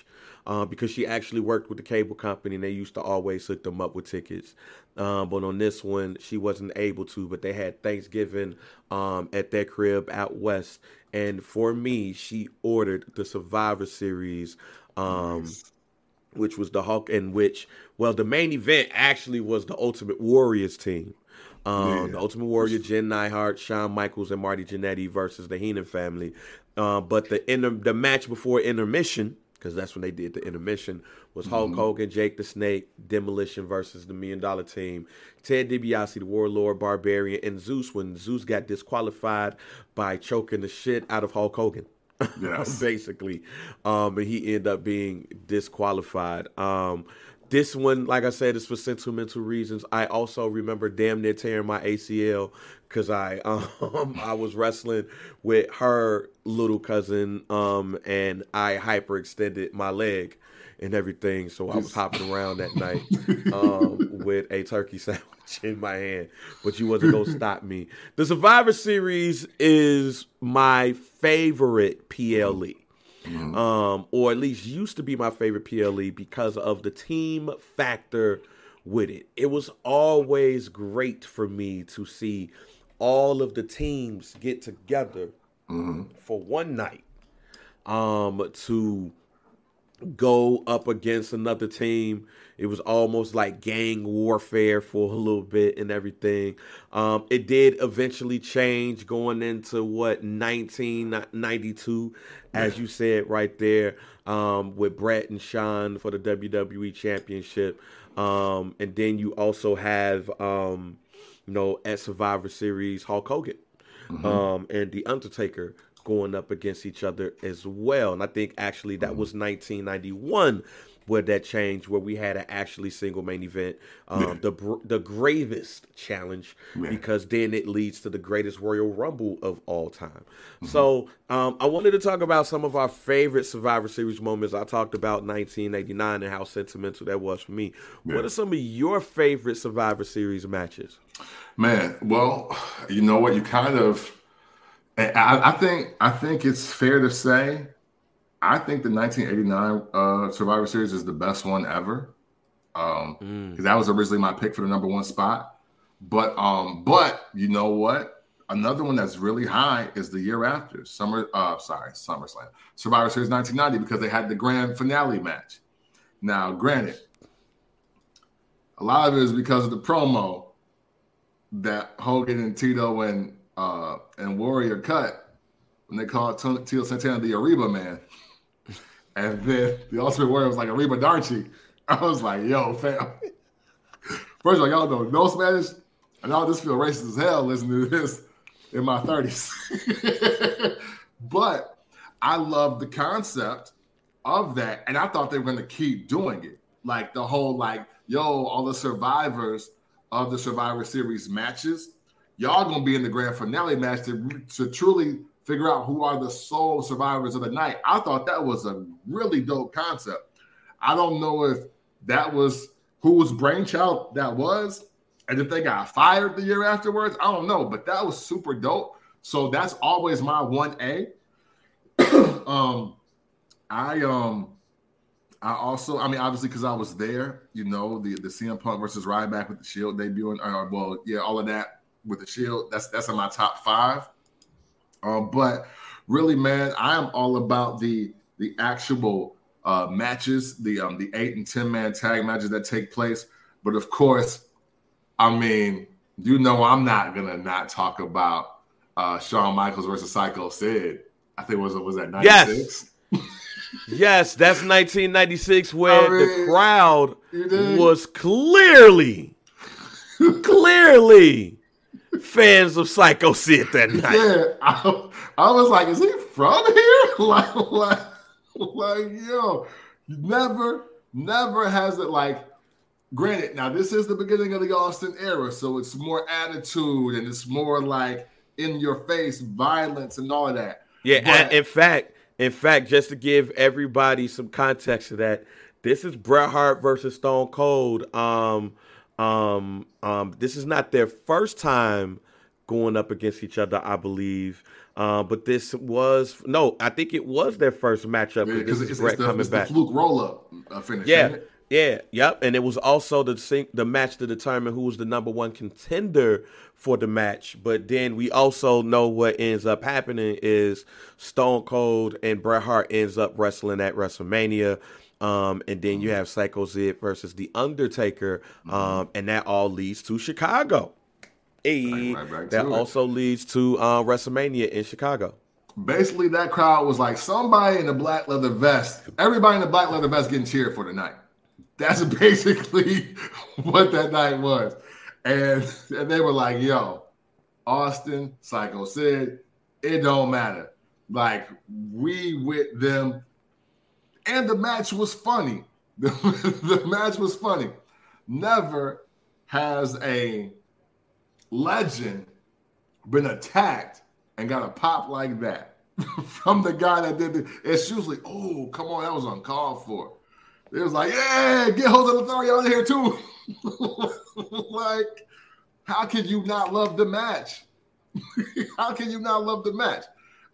uh, because she actually worked with the cable company and they used to always hook them up with tickets. Um, but on this one, she wasn't able to, but they had Thanksgiving um, at their crib out west. And for me, she ordered the Survivor Series, um, nice. which was the Hulk, in which, well, the main event actually was the Ultimate Warriors team. Um, yeah. The Ultimate Warrior, Jen Neidhart, Shawn Michaels, and Marty Jannetty versus the Heenan family. Uh, but the inter- the match before intermission, because that's when they did the intermission, was Hulk mm-hmm. Hogan, Jake the Snake, Demolition versus the Million Dollar Team, Ted DiBiase, the Warlord, Barbarian, and Zeus, when Zeus got disqualified by choking the shit out of Hulk Hogan. Yes. Basically. Um, and he ended up being disqualified. Um, this one, like I said, is for sentimental reasons. I also remember damn near tearing my A C L because I um I was wrestling with her little cousin um and I hyperextended my leg and everything, so I was hopping around that night um with a turkey sandwich in my hand, but you wasn't gonna stop me. The Survivor Series is my favorite P L E. Mm-hmm. Um, or at least used to be my favorite P L E because of the team factor with it. It was always great for me to see all of the teams get together mm-hmm. for one night um, to go up against another team. It was almost like gang warfare for a little bit and everything. Um, it did eventually change going into what nineteen ninety-two, as you said right there, um, with Bret and Shawn for the W W E Championship. Um, and then you also have, um, you know, at Survivor Series, Hulk Hogan mm-hmm. um, and The Undertaker going up against each other as well. And I think actually that mm-hmm. was nineteen ninety-one where that changed, where we had an actually single main event, um, yeah. the the gravest challenge, yeah. because then it leads to the greatest Royal Rumble of all time. Mm-hmm. So um, I wanted to talk about some of our favorite Survivor Series moments. I talked about nineteen eighty-nine and how sentimental that was for me. Yeah. What are some of your favorite Survivor Series matches? Man, well, you know what? You kind of, I, I think, I think it's fair to say, I think the nineteen eighty-nine uh, Survivor Series is the best one ever. Um, mm. That was originally my pick for the number one spot. But um, but you know what? Another one that's really high is the year after Summer. Uh, sorry, SummerSlam, Survivor Series nineteen ninety, because they had the grand finale match. Now, granted, a lot of it is because of the promo that Hogan and Tito and uh, and Warrior cut when they called Tito Santana the Ariba Man. And then the Ultimate Warrior was like Ariba Darchi. I was like, yo, fam. First of all, y'all know no Spanish, and I'll just feel racist as hell listening to this in my thirties. But I love the concept of that, and I thought they were going to keep doing it. Like the whole, like, yo, all the survivors of the Survivor Series matches, y'all going to be in the grand finale match to, to truly figure out who are the sole survivors of the night. I thought that was a really dope concept. I don't know if that was whose brainchild that was, and if they got fired the year afterwards, I don't know, but that was super dope. So that's always my one A. um, I um, I also, I mean, obviously because I was there, you know, the the C M Punk versus Ryback with the Shield debuting, uh, well, yeah, all of that with the Shield. That's that's in my top five. Um, but really, man, I am all about the the actual uh, matches, the um, the eight and ten man tag matches that take place. But of course, I mean, you know, I'm not gonna not talk about uh, Shawn Michaels versus Psycho Sid. I think it was was that ninety-six. Yes, yes, that's nineteen ninety-six, where I mean, the crowd was clearly, clearly. fans of Psycho Sid that night. Yeah, I, I was like, is he from here? like, like, like, yo, never, never has it like, granted, now this is the beginning of the Austin era, so it's more attitude and it's more like in your face violence and all of that. Yeah, but, in fact, in fact, just to give everybody some context to that, this is Bret Hart versus Stone Cold. Um, Um, um, this is not their first time going up against each other, I believe. Uh, but this was no, I think it was their first matchup. Yeah, because it's, it's, Brett it's, the, coming it's back. the fluke roll up uh, finish. Yeah, yeah, yep. And it was also the sync, the match to determine who was the number one contender for the match. But then we also know what ends up happening is Stone Cold and Bret Hart ends up wrestling at WrestleMania. Um, and then you have Psycho Sid versus The Undertaker, um, mm-hmm. and that all leads to Chicago. Hey, right, right that also it. leads to uh, WrestleMania in Chicago. Basically, that crowd was like somebody in a black leather vest. Everybody in the black leather vest getting cheered for the night. That's basically what that night was. And, and they were like, yo, Austin, Psycho Sid, it don't matter. Like, we with them. And the match was funny. The, the match was funny. Never has a legend been attacked and got a pop like that from the guy that did it. It's usually, oh, come on, that was uncalled for. It was like, yeah, get Jose Lothario out of here too. Like, how can you not love the match? How can you not love the match?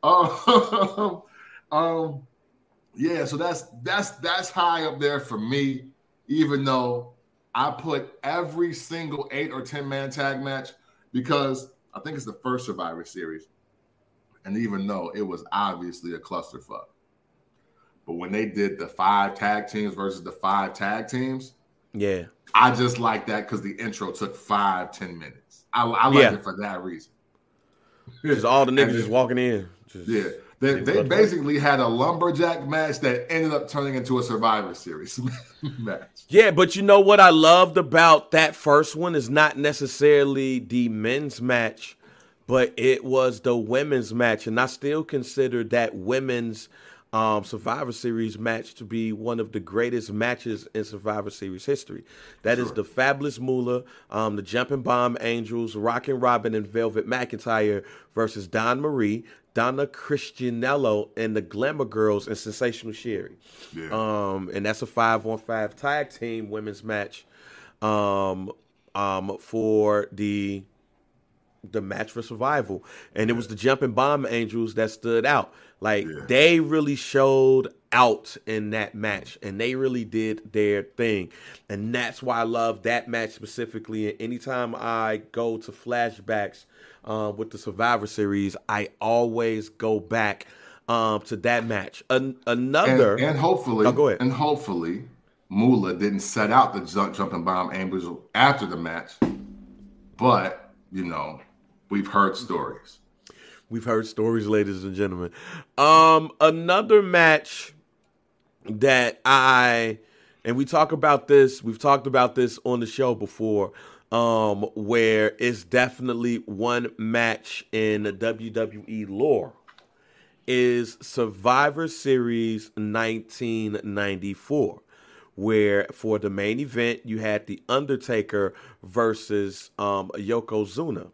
Um, um, yeah, so that's that's that's high up there for me, even though I put every single eight or ten man tag match because I think it's the first Survivor Series. And even though it was obviously a clusterfuck. But when they did the five tag teams versus the five tag teams, yeah, I just like that because the intro took five, ten minutes. I, I like yeah. it for that reason. Just all the niggas just walking in. Just, yeah. They, they basically had a lumberjack match that ended up turning into a Survivor Series match. Yeah, but you know what I loved about that first one is not necessarily the men's match, but it was the women's match. And I still consider that women's um, Survivor Series match to be one of the greatest matches in Survivor Series history. That sure. is the Fabulous Moolah, um, the Jumping Bomb Angels, Rockin' Robin and Velvet McIntyre versus Dawn Marie, Donna Christianello, and the Glamour Girls and Sensational Sherry. Yeah. Um, and that's a five-on-five tag team women's match um, um, for the the match for survival. And yeah. it was the Jumping Bomb Angels that stood out. Like, yeah. they really showed out in that match, and they really did their thing. And that's why I love that match specifically. And anytime I go to flashbacks uh, with the Survivor Series, I always go back um, to that match. An- another, and, and hopefully, oh, go ahead. and hopefully, Moolah didn't set out the jump, Jumping Bomb Angels after the match, but you know, we've heard stories. We've heard stories, ladies and gentlemen. Um, another match that I, and we talk about this, we've talked about this on the show before, um, where it's definitely one match in the W W E lore, is Survivor Series nineteen ninety-four, where for the main event, you had The Undertaker versus um, Yokozuna.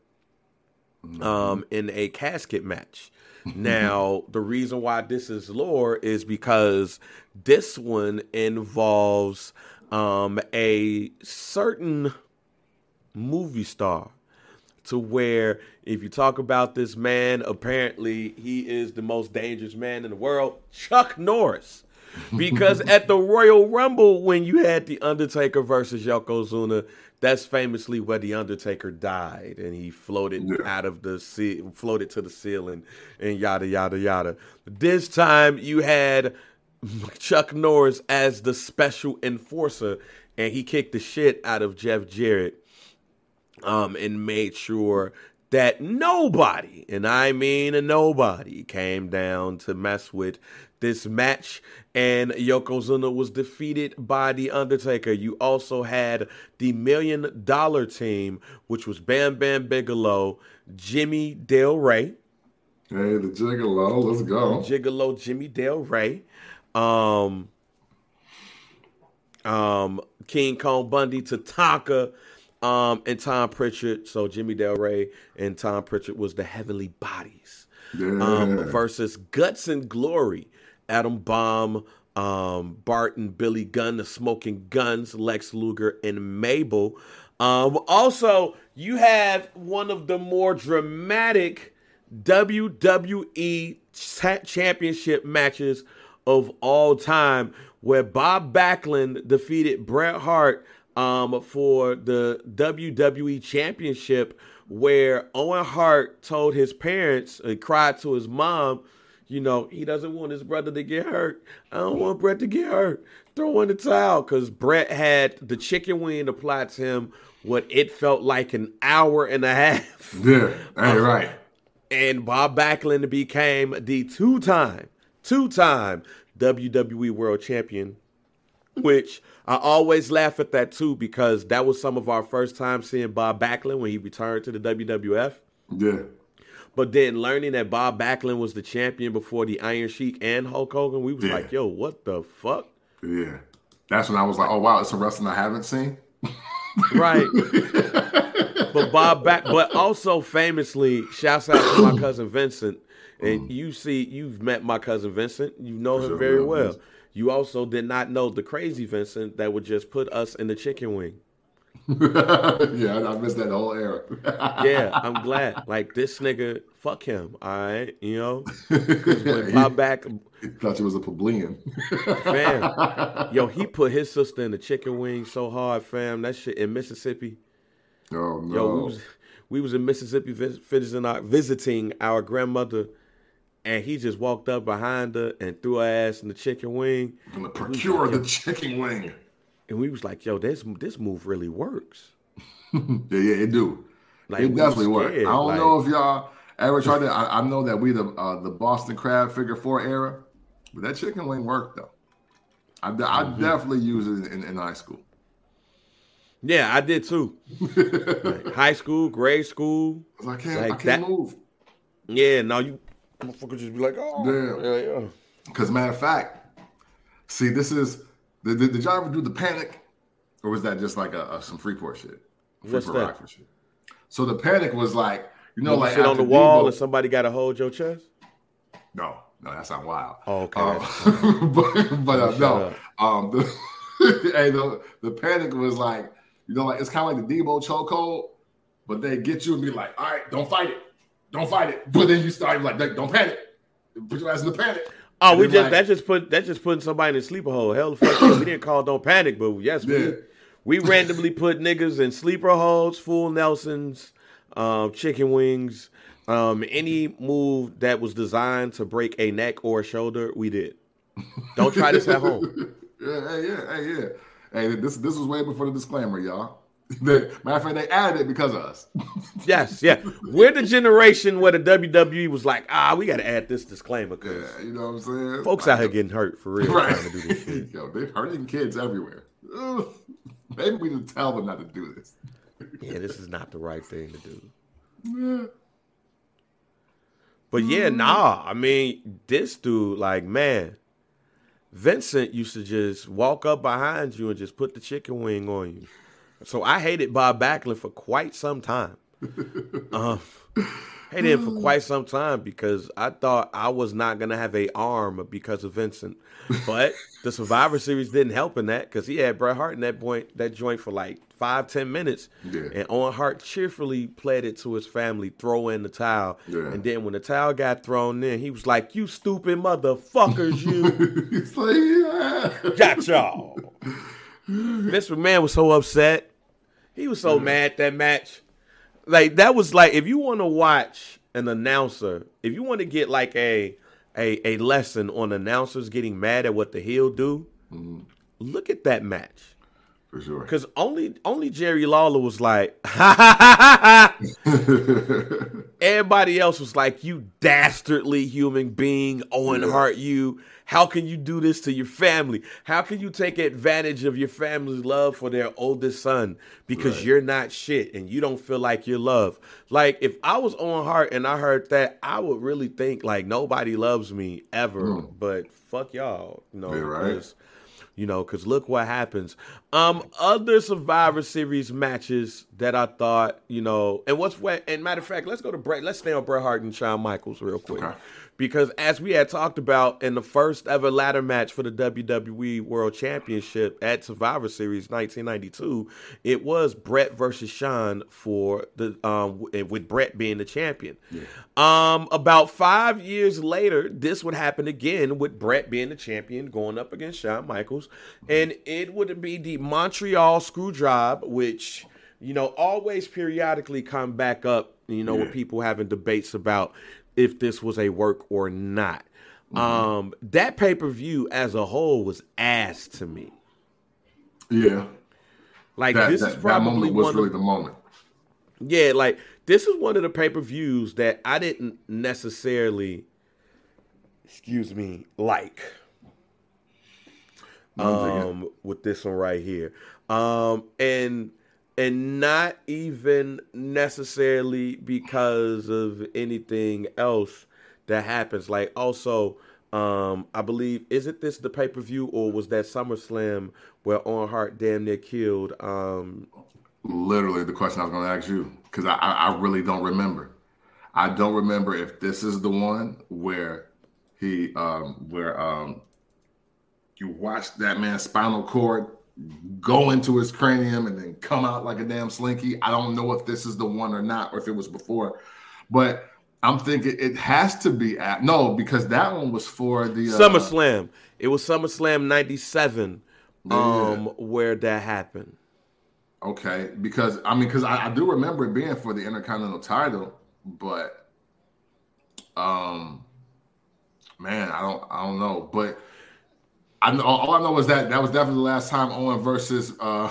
Um, in a casket match. Now, the reason why this is lore is because this one involves um, a certain movie star, to where if you talk about this man, apparently he is the most dangerous man in the world, Chuck Norris. Because at the Royal Rumble, when you had The Undertaker versus Yokozuna, that's famously where The Undertaker died, and he floated yeah. out of the sea, floated to the ceiling, and yada yada yada. This time you had Chuck Norris as the special enforcer, and he kicked the shit out of Jeff Jarrett, um, and made sure that nobody, and I mean a nobody, came down to mess with this match. And Yokozuna was defeated by The Undertaker. You also had the Million Dollar Team, which was Bam Bam Bigelow, Jimmy Del Rey. Hey, the Gigolo, let's go. Gigolo Jimmy Del Rey. Um, um, King Kong Bundy, Tatanka, um, and Tom Pritchard. So Jimmy Del Rey and Tom Pritchard was the Heavenly Bodies. Yeah. Um, versus Guts and Glory. Adam Bomb, um, Bart and Billy Gunn, the Smoking Guns, Lex Luger, and Mabel. Um, also, you have one of the more dramatic W W E cha- championship matches of all time, where Bob Backlund defeated Bret Hart um, for the W W E championship, where Owen Hart told his parents and cried to his mom, you know, he doesn't want his brother to get hurt. I don't want Bret to get hurt. Throw in the towel, because Bret had the chicken wing applied to him what it felt like an hour and a half. Yeah, hey, um, right. And Bob Backlund became the two-time, two-time W W E World Champion, which I always laugh at that too, because that was some of our first time seeing Bob Backlund when he returned to the W W F. Yeah. But then learning that Bob Backlund was the champion before the Iron Sheik and Hulk Hogan, we was yeah. like, yo, what the fuck? Yeah. That's when I was like, oh, wow, it's a wrestling I haven't seen. Right. But Bob Back, but also famously, shouts out to my cousin Vincent. And mm. you see, you've met my cousin Vincent. You know For him sure, very yeah, well. You also did not know the crazy Vincent that would just put us in the chicken wing. Yeah, I, I missed that whole era. Yeah, I'm glad. Like, this nigga, fuck him, all right? You know? Because when Bob Back... He thought you was a plebeian. Fam. Yo, he put his sister in the chicken wing so hard, fam. That shit in Mississippi. Oh, no. Yo, we was, we was in Mississippi visiting our, visiting our grandmother, and he just walked up behind her and threw her ass in the chicken wing. I'm going to procure the chicken wing. And we was like, yo, this this move really works. yeah, yeah, it do. Like, it definitely works. I don't like, know if y'all ever tried to. I, I know that we the uh, the Boston Crab figure four era, but that chicken wing worked though. I, I mm-hmm. definitely used it in, in high school. Yeah, I did too. Like, high school, grade school. I can't, like I can't that, move. Yeah, no, you motherfuckers just be like, oh, yeah, yeah, yeah. Because matter of fact, see, this is. Did, did, did y'all ever do the Panic? Or was that just like a, a some Freeport shit? What's Freeport that? Shit. So the Panic was like, you know, you like sit on the wall Debo, and somebody got to hold your chest? No, no, that sounds wild. Oh, okay. Um, but but uh, no. Um, the, hey, the, the Panic was like, you know, like it's kind of like the Debo chokehold, but they get you and be like, all right, don't fight it. Don't fight it. But then you start like, don't panic. Put your ass in the panic. Oh, we just like, that just put that just putting somebody in a sleeper hole. Hell, the fuck, we didn't call don't panic, but yes, yeah. we we randomly put niggas in sleeper holes, full Nelsons, um, chicken wings, um, any move that was designed to break a neck or a shoulder, we did. Don't try this at home. Yeah, hey, yeah, hey, yeah. Hey, this this was way before the disclaimer, y'all. Matter of fact, they added it because of us. Yes, yeah. We're the generation where the W W E was like, ah, we got to add this disclaimer. Yeah, you know what I'm saying? Folks out here getting hurt for real. Right. Trying to do this shit. Yo, they're hurting kids everywhere. Ugh. Maybe we didn't tell them not to do this. Yeah, this is not the right thing to do. Yeah. But yeah, nah. I mean, this dude, like, man, Vincent used to just walk up behind you and just put the chicken wing on you. So I hated Bob Backlund for quite some time. Um, hated him for quite some time because I thought I was not going to have a arm because of Vincent. But the Survivor Series didn't help in that because he had Bret Hart in that point, that joint for like five, ten minutes. Yeah. And Owen Hart cheerfully played it to his family, throw in the towel. Yeah. And then when the towel got thrown in, he was like, you stupid motherfuckers, you. He's like, yeah. Got y'all. Vince McMahon was so upset. He was so mm-hmm. mad that match. Like, that was like, if you want to watch an announcer, if you want to get like a a a lesson on announcers getting mad at what the heel do, mm-hmm. look at that match. For sure. Because only only Jerry Lawler was like, ha ha ha ha. Everybody else was like, you dastardly human being, Owen yeah. Hart, you. How can you do this to your family? How can you take advantage of your family's love for their oldest son because right. you're not shit and you don't feel like you're loved? Like, if I was Owen Hart and I heard that, I would really think, like, nobody loves me ever, mm. but fuck y'all. You know, yeah, right. Cause, you know, because look what happens. Um, other Survivor Series matches that I thought, you know, and what's what, and matter of fact, let's go to Bret. Let's stay on Bret Hart and Shawn Michaels real quick. Okay. Because as we had talked about in the first ever ladder match for the W W E World Championship at Survivor Series nineteen ninety-two, it was Bret versus Shawn for the um, with Bret being the champion. Yeah. Um, about five years later, this would happen again with Bret being the champion, going up against Shawn Michaels, and it would be the Montreal Screwjob, which you know always periodically come back up. You know, yeah. with people having debates about if this was a work or not. Mm-hmm. Um, that pay-per-view as a whole was ass to me. Yeah. Like that, this that, is probably that moment was one really of, the moment. Yeah, like this is one of the pay-per-views that I didn't necessarily, excuse me, like. Um, with this one right here. Um, and And not even necessarily because of anything else that happens. Like also, um, I believe, isn't this the pay-per-view or was that SummerSlam where Owen Hart damn near killed? Um... Literally the question I was going to ask you, because I, I really don't remember. I don't remember if this is the one where he, um, where um, you watch that man's spinal cord go into his cranium and then come out like a damn slinky. I don't know if this is the one or not, or if it was before, but I'm thinking it has to be at no, because that one was for the uh, SummerSlam. It was SummerSlam ninety-seven, yeah. um, where that happened. Okay, because I mean, because I, I do remember it being for the Intercontinental title, but um, man, I don't, I don't know, but. I know, all I know is that that was definitely the last time Owen versus uh,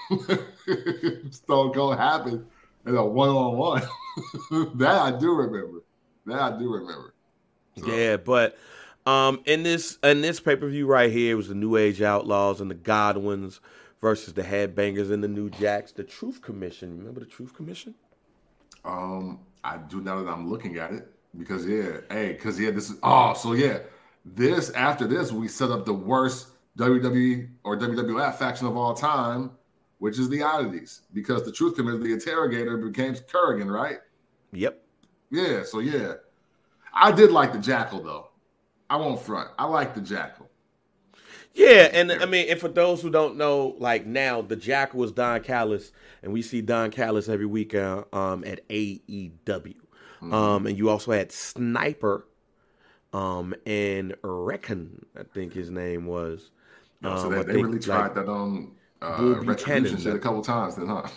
Stone Cold happened in a one-on-one. That I do remember. That I do remember. So. Yeah, but um, in this in this pay-per-view right here, it was the New Age Outlaws and the Godwins versus the Headbangers and the New Jacks. The Truth Commission. Remember the Truth Commission? Um, I do now that I'm looking at it because yeah, hey, because yeah, this is oh, so yeah. This after this, we set up the worst W W E or W W F faction of all time, which is the Oddities, because the Truth Commission, the interrogator, became Kurrgan, right? Yep. Yeah. So yeah, I did like the Jackal though. I won't front. I like the Jackal. Yeah, and I mean, and for those who don't know, like now, the Jackal was Don Callis, and we see Don Callis every week uh, um, at A E W. Mm-hmm. Um, and you also had Sniper. Um and Reckon, I think his name was. Um, so they, they think, really tried like, that on uh, Bull Retribution shit a couple times, then, huh?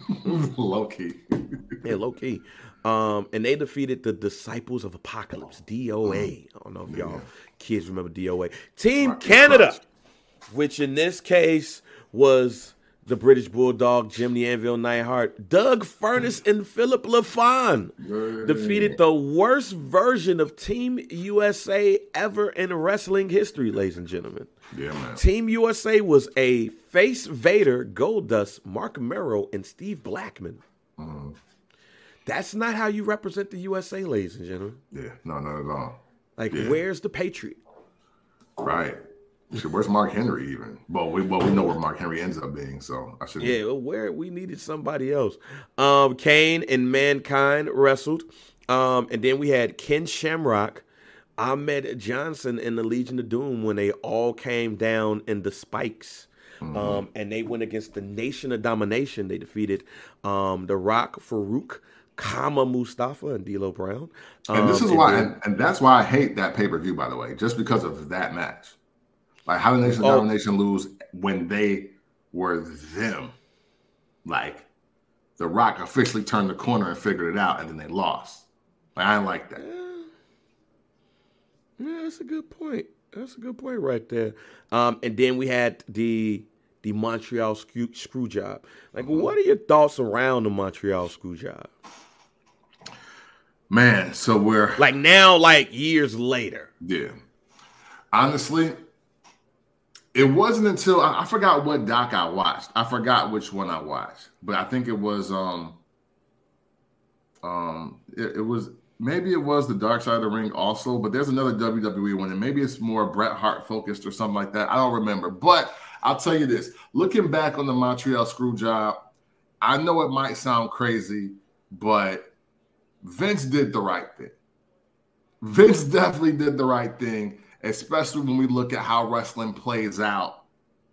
Low key. Yeah, low key. Um, and they defeated the Disciples of Apocalypse, D O A. I don't know if y'all yeah. kids remember D O A. Team Mark Canada, which in this case was the British Bulldog, Jim the Anvil Neidhart, Doug Furnas, and Philip LaFon yeah. defeated the worst version of Team U S A ever in wrestling history, ladies and gentlemen. Yeah, man. Team U S A was a face Vader, Goldust, Mark Merrow, and Steve Blackman. Mm-hmm. That's not how you represent the U S A, ladies and gentlemen. Yeah, no, not at all. Like, yeah. where's the Patriot? Right. Where's Mark Henry even? Well, we well we know where Mark Henry ends up being, so I should. Yeah, well, where we needed somebody else. Um, Kane and Mankind wrestled, um, and then we had Ken Shamrock, Ahmed Johnson, and the Legion of Doom when they all came down in the spikes, mm-hmm. um, and they went against the Nation of Domination. They defeated um, The Rock, Farouk, Kama Mustafa, and D'Lo Brown. Um, and this is and why, then, and, and that's why I hate that pay per view. By the way, just because of that match. Like, how did Nation of oh. Domination lose when they were them? Like, The Rock officially turned the corner and figured it out, and then they lost. Like, I didn't like that. Yeah, yeah that's a good point. That's a good point right there. Um, and then we had the the Montreal screw, screw job. Like, mm-hmm. what are your thoughts around the Montreal screw job? Man, so we're... Like, now, like, years later. Yeah. Honestly... It wasn't until I, I forgot what doc I watched. I forgot which one I watched, but I think it was um um it, it was maybe it was the Dark Side of the Ring also, but there's another W W E one, and maybe it's more Bret Hart focused or something like that. I don't remember, but I'll tell you this: looking back on the Montreal screw job, I know it might sound crazy, but Vince did the right thing. Vince definitely did the right thing, especially when we look at how wrestling plays out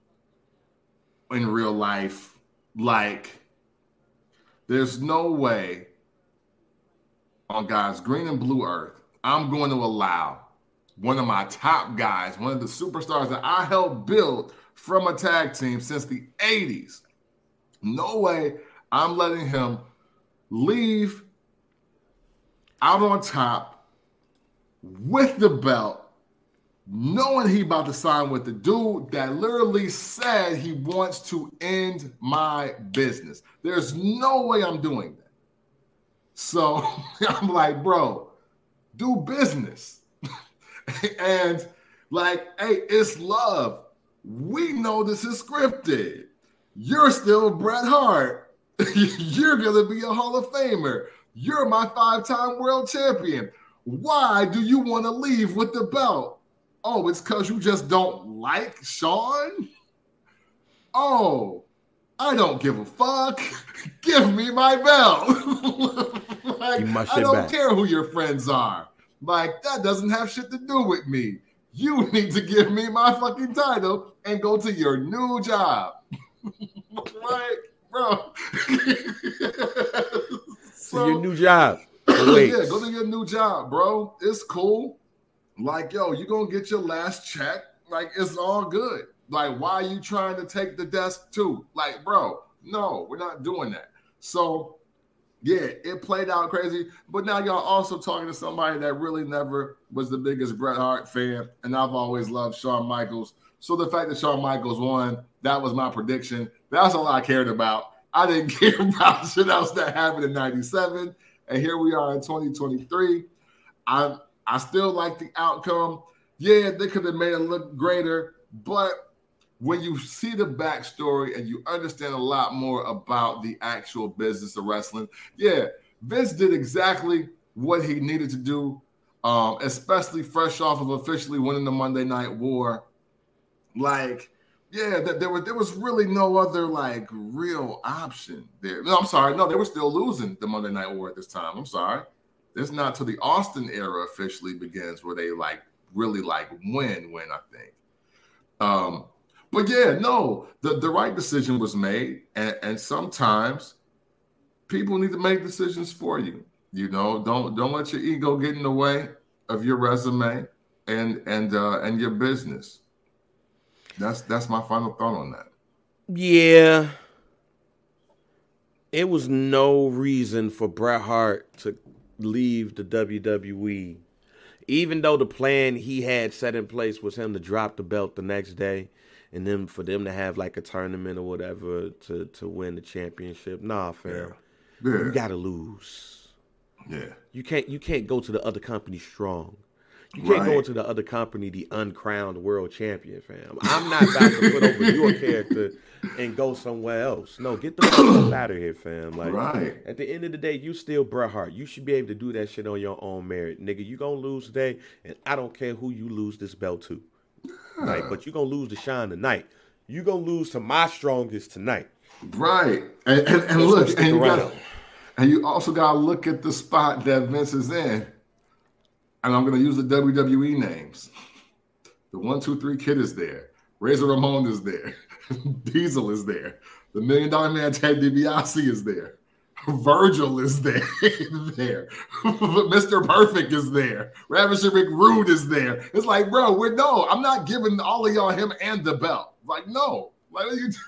in real life. Like, there's no way on God's green and blue earth I'm going to allow one of my top guys, one of the superstars that I helped build from a tag team since the eighties. No way I'm letting him leave out on top with the belt, knowing he about to sign with the dude that literally said he wants to end my business. There's no way I'm doing that. So I'm like, bro, do business. And like, hey, it's love. We know this is scripted. You're still Bret Hart. You're going to be a Hall of Famer. You're my five-time world champion. Why do you want to leave with the belt? Oh, it's because you just don't like Shawn? Oh, I don't give a fuck. Give me my belt. Like, I don't back. care who your friends are. Like, that doesn't have shit to do with me. You need to give me my fucking title and go to your new job. Like, bro. So, to your new job. Wait. Yeah, go to your new job, bro. It's cool. Like, yo, you're going to get your last check. Like, it's all good. Like, why are you trying to take the desk too? Like, bro, no, we're not doing that. So, yeah, it played out crazy. But now y'all also talking to somebody that really never was the biggest Bret Hart fan. And I've always loved Shawn Michaels. So the fact that Shawn Michaels won, that was my prediction. That's all I cared about. I didn't care about shit else that happened in ninety-seven. And here we are in twenty twenty-three. I I still like the outcome. Yeah, they could have made it look greater. But when you see the backstory and you understand a lot more about the actual business of wrestling, yeah, Vince did exactly what he needed to do, um, especially fresh off of officially winning the Monday Night War. Like, yeah, that there was there was really no other like real option there. No, I'm sorry, no, they were still losing the Monday Night War at this time. I'm sorry, it's not till the Austin era officially begins where they like really like win win. I think. Um, But yeah, no, the, the right decision was made. And, and sometimes people need to make decisions for you. You know, don't don't let your ego get in the way of your resume and and uh, and your business. That's that's my final thought on that. Yeah. It was no reason for Bret Hart to leave the W W E. Even though the plan he had set in place was him to drop the belt the next day. And then for them to have like a tournament or whatever to, to win the championship. Nah, fam. Yeah. Yeah. You gotta lose. Yeah. You can't you can't go to the other company strong. You can't right. go into the other company the uncrowned world champion, fam. I'm not about to put over your character and go somewhere else. No, get the fuck out of here, fam. Like right. At the end of the day, you still Bret Hart. You should be able to do that shit on your own merit. Nigga, you gonna lose today, and I don't care who you lose this belt to. Right, but you're going to lose to Shawn tonight. You're going to lose to my strongest tonight. Right. And, and, and look, and you, gotta, and you also got to look at the spot that Vince is in. And I'm going to use the W W E names. The one two three Kid is there. Razor Ramon is there. Diesel is there. The Million Dollar Man Ted DiBiase is there. Virgil is there. there. Mister Perfect is there. Ravishing Rick Rude is there. It's like, bro, we're no, I'm not giving all of y'all him and the belt. Like, no. Like, what are you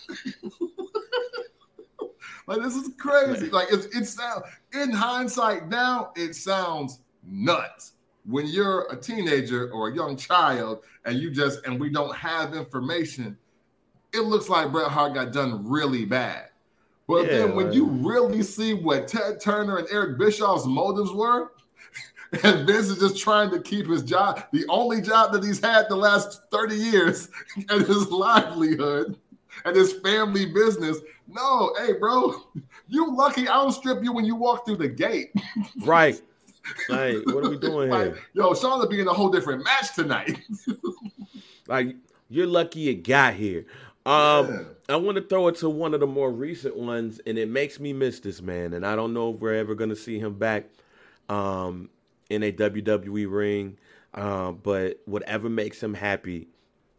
like, this is crazy. Like, it, it sounds, in hindsight now, it sounds nuts. When you're a teenager or a young child and you just, and we don't have information, it looks like Bret Hart got done really bad. But yeah, then when man. you really see what Ted Turner and Eric Bischoff's motives were, and Vince is just trying to keep his job, the only job that he's had the last thirty years, and his livelihood and his family business. No, hey, bro, you lucky I don't strip you when you walk through the gate. Right. Like, what are we doing like, here? Yo, Shawn will be in a whole different match tonight. Like, you're lucky you got here. Um, yeah. I want to throw it to one of the more recent ones, and it makes me miss this man, and I don't know if we're ever going to see him back. Um, in a W W E ring, um, but whatever makes him happy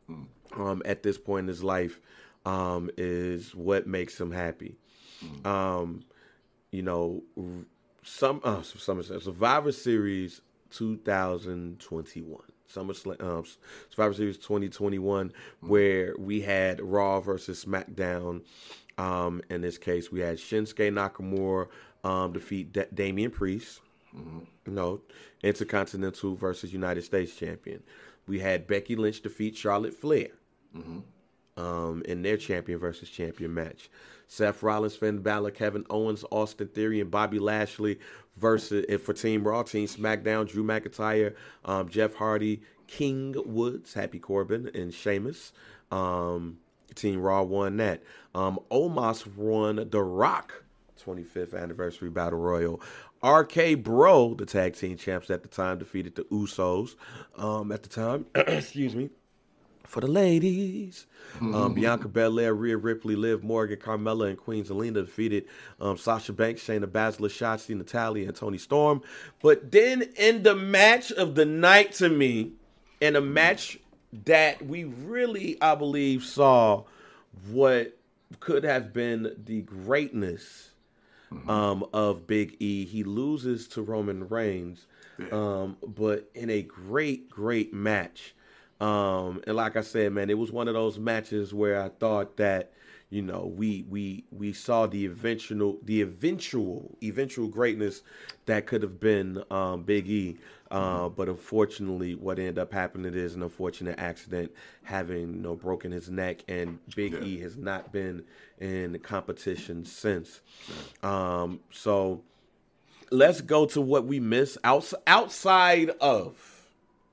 um, at this point in his life um, is what makes him happy. Um, you know, some uh, some Survivor Series twenty twenty-one. SummerSlam, um, Survivor Series twenty twenty-one, mm-hmm. where we had Raw versus SmackDown. Um, in this case, we had Shinsuke Nakamura um, defeat D- Damian Priest. Mm-hmm. You know, Intercontinental versus United States champion. We had Becky Lynch defeat Charlotte Flair mm-hmm. um, in their champion versus champion match. Seth Rollins, Finn Balor, Kevin Owens, Austin Theory, and Bobby Lashley versus for Team Raw, Team SmackDown, Drew McIntyre, um, Jeff Hardy, King Woods, Happy Corbin, and Sheamus. Um, Team Raw won that. Um, Omos won The Rock twenty-fifth anniversary battle royal. R K Bro, the tag team champs at the time, defeated the Usos um, at the time. Excuse me. For the ladies, mm-hmm. um, Bianca Belair, Rhea Ripley, Liv Morgan, Carmella, and Queen Zelina defeated um, Sasha Banks, Shayna Baszler, Shotzi, Natalya, and Toni Storm. But then in the match of the night to me, in a match that we really, I believe, saw what could have been the greatness mm-hmm. um, of Big E. He loses to Roman Reigns, yeah. um, but in a great, great match. Um, and like I said, man, it was one of those matches where I thought that, you know, we we we saw the eventual the eventual eventual greatness that could have been um, Big E. Uh, but unfortunately, what ended up happening is an unfortunate accident, having you know broken his neck, and Big yeah. E has not been in competition since. Yeah. Um, so let's go to what we miss outs- outside of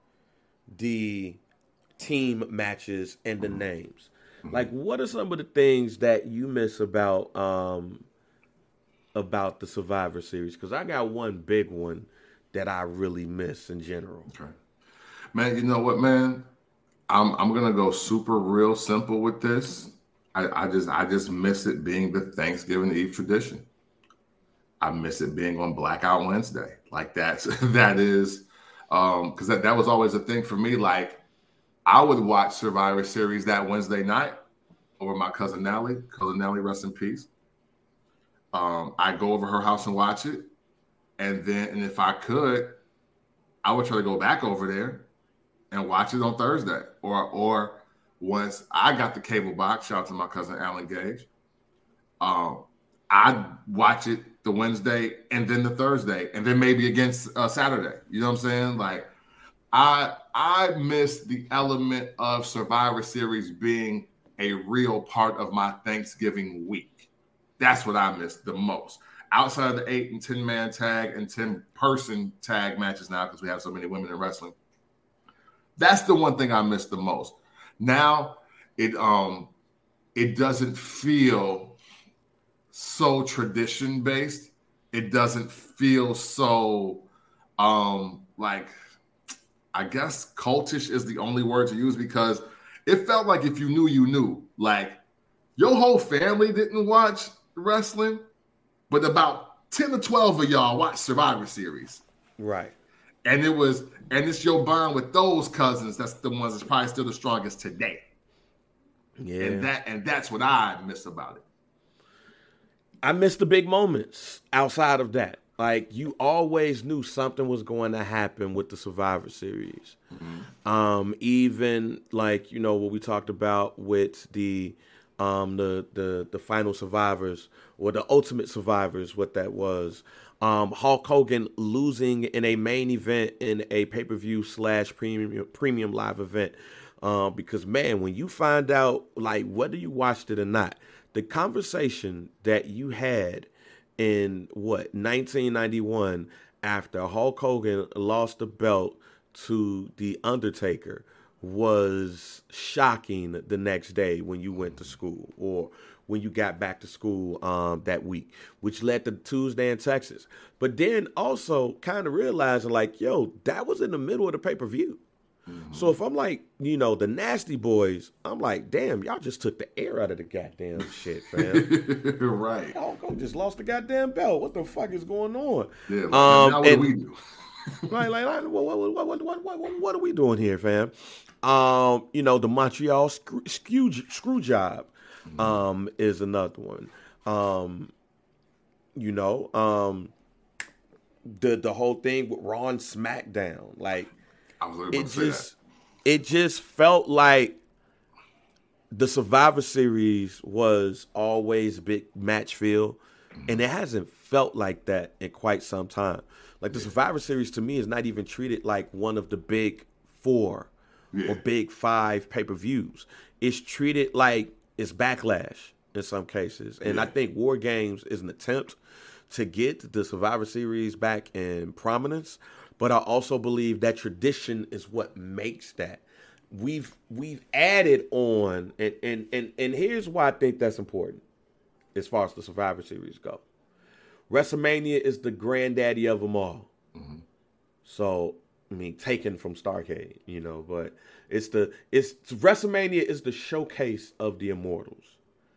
the team matches and the names. Like, what are some of the things that you miss about um about the Survivor Series? Because I got one big one that I really miss in general. Okay, man. You know what, man? I'm I'm gonna go super real simple with this. I, I just I just miss it being the Thanksgiving Eve tradition. I miss it being on Blackout Wednesday. Like that's that is um because that, that was always a thing for me. Like, I would watch Survivor Series that Wednesday night over my cousin Nellie. Cousin Nellie, rest in peace. Um, I'd go over her house and watch it. And then, and if I could, I would try to go back over there and watch it on Thursday. Or or once I got the cable box, shout out to my cousin Alan Gage, um, I'd watch it the Wednesday and then the Thursday. And then maybe against uh, Saturday. You know what I'm saying? Like, I I miss the element of Survivor Series being a real part of my Thanksgiving week. That's what I miss the most. Outside of the eight and ten man tag and ten person tag matches now, because we have so many women in wrestling, that's the one thing I miss the most. Now it um it doesn't feel so tradition based. It doesn't feel so um like. I guess cultish is the only word to use, because it felt like if you knew, you knew. Like, your whole family didn't watch wrestling, but about ten or twelve of y'all watched Survivor Series. Right. And it was, and it's your bond with those cousins that's the ones that's probably still the strongest today. Yeah. And that and that's what I miss about it. I miss the big moments outside of that. Like, you always knew something was going to happen with the Survivor Series. Mm-hmm. Um, even like, you know, what we talked about with the um, the the the final survivors, or the ultimate survivors, what that was. Um, Hulk Hogan losing in a main event in a pay-per-view slash premium premium live event. Uh, because, man, when you find out, like, whether you watched it or not, the conversation that you had in what nineteen ninety-one after Hulk Hogan lost the belt to The Undertaker was shocking the next day when you went to school, or when you got back to school um, that week, which led to Tuesday in Texas. But then also kind of realizing, like, yo, that was in the middle of the pay-per-view. Mm-hmm. So if I'm like, you know, the Nasty Boys, I'm like, damn, y'all just took the air out of the goddamn shit, fam. Right. Y'all just lost the goddamn belt. What the fuck is going on? Yeah, like, um, now what and, do we do? like, like, like what, what, what, what, what, what, what are we doing here, fam? Um, you know, the Montreal screw, screw, screw job um, is another one. Um, you know, um, the the whole thing with Raw and SmackDown, like, I was it just it just felt like the Survivor Series was always big match feel, mm-hmm. and it hasn't felt like that in quite some time. Like the yeah. Survivor Series to me is not even treated like one of the big four yeah. or big five pay-per-views. It's treated like it's Backlash in some cases. And yeah. I think War Games is an attempt to get the Survivor Series back in prominence. But I also believe that tradition is what makes that. We've we've added on, and, and, and, and here's why I think that's important as far as the Survivor Series go. WrestleMania is the granddaddy of them all. Mm-hmm. So, I mean, taken from Starrcade, you know, but it's the it's WrestleMania is the showcase of the Immortals.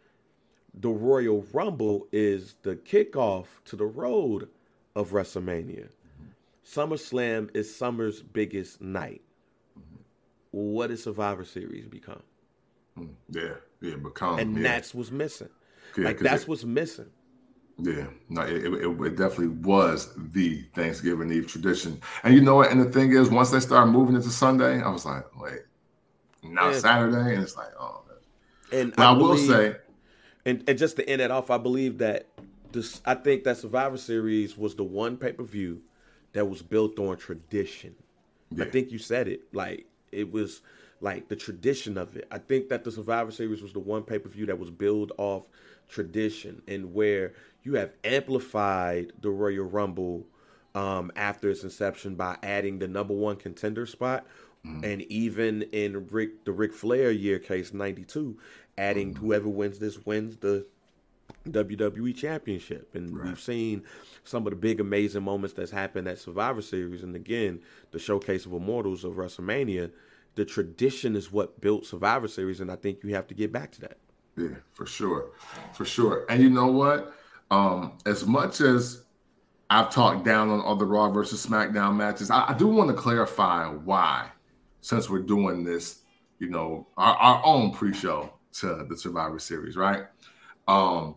The Royal Rumble is the kickoff to the road of WrestleMania. Mm-hmm. SummerSlam is Summer's biggest night. Mm-hmm. What does Survivor Series become? Mm, yeah, yeah, become. And yeah. that's what's missing. Yeah, like that's it, what's missing. Yeah, no, it, it, it definitely was the Thanksgiving Eve tradition. And you know what? And the thing is, once they started moving into Sunday, I was like, wait, now and, Saturday? And it's like, oh. And I, I, I will believe, say. And, and just to end it off, I believe that this, I think that Survivor Series was the one pay-per-view that was built on tradition. Yeah. I think you said it. Like, it was like the tradition of it. I think that the Survivor Series was the one pay-per-view that was built off tradition, and where you have amplified the Royal Rumble um, after its inception by adding the number one contender spot, mm-hmm. and even in Rick, the Ric Flair year case ninety-two, adding mm-hmm. whoever wins this wins the W W E Championship. And right. we've seen some of the big, amazing moments that's happened at Survivor Series. And again, the showcase of Immortals of WrestleMania, the tradition is what built Survivor Series, and I think you have to get back to that. Yeah, for sure. For sure. And you know what? Um, as much as I've talked down on other Raw versus SmackDown matches, I, I do want to clarify why, since we're doing this, you know, our, our own pre-show to the Survivor Series, right? Um,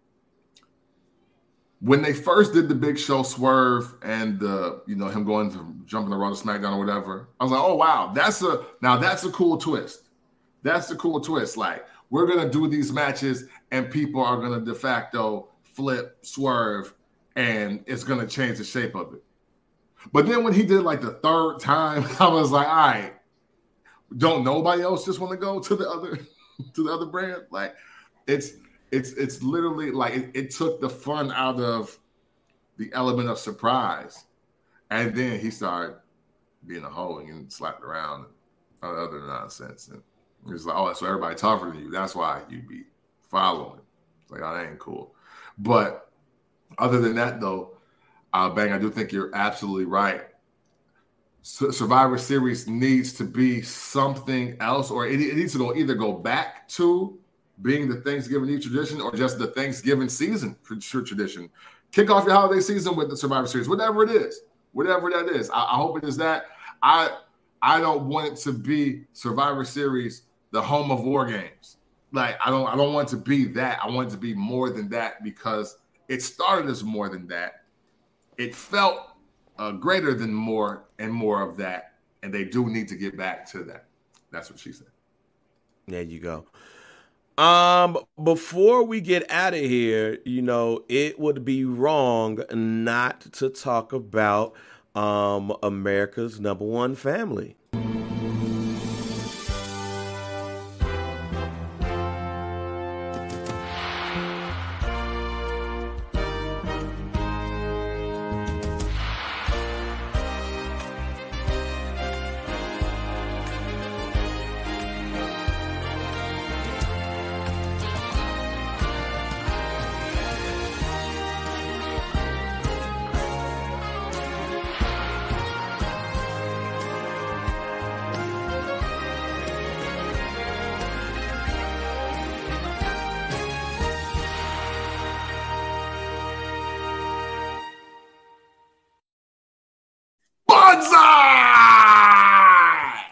when they first did the Big Show swerve and the, you know, him going to jumping the Raw to SmackDown or whatever, I was like, oh wow, that's a now that's a cool twist. That's a cool twist. Like, we're gonna do these matches and people are gonna de facto flip, swerve, and it's gonna change the shape of it. But then when he did like the third time, I was like, all right, don't nobody else just want to go to the other to the other brand? Like, it's it's it's literally like it, it took the fun out of the element of surprise. And then he started being a hoe and slapped around and other nonsense. And it's like, oh, so everybody tougher than you. That's why you be following. It's like, oh, that ain't cool. But other than that, though, uh, Bang, I do think you're absolutely right. Survivor Series needs to be something else, or it, it needs to go either go back to being the Thanksgiving Eve tradition or just the Thanksgiving season tradition. Kick off your holiday season with the Survivor Series, whatever it is, whatever that is. I, I hope it is that. I I don't want it to be Survivor Series, the home of War Games. Like, I don't I don't want it to be that. I want it to be more than that, because it started as more than that. It felt uh, greater than more and more of that, and they do need to get back to that. That's what she said. There you go. Um, before we get out of here, you know, it would be wrong not to talk about um America's number one family.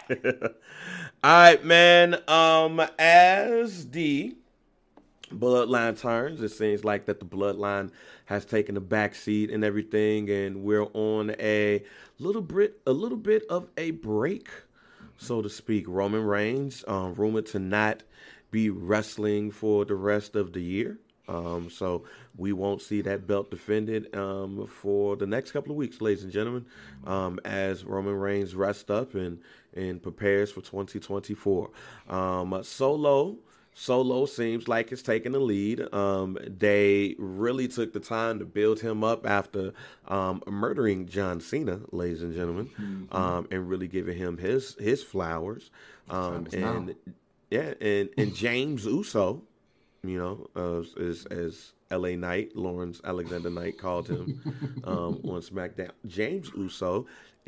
right, man. Um, as the bloodline turns, it seems like that the bloodline has taken a back seat and everything, and we're on a little bit, a little bit of a break, so to speak. Roman Reigns, um, rumored to not be wrestling for the rest of the year. Um, so we won't see that belt defended um, for the next couple of weeks, ladies and gentlemen, um, as Roman Reigns rests up and, and prepares for twenty twenty-four. Um, Solo, Solo seems like it's taking the lead. Um, they really took the time to build him up after um, murdering John Cena, ladies and gentlemen, mm-hmm. um, and really giving him his his flowers. Um, and now. yeah, and, and James Uso. You know, uh, as as L A Knight, Lawrence Alexander Knight called him um, on SmackDown. James Uso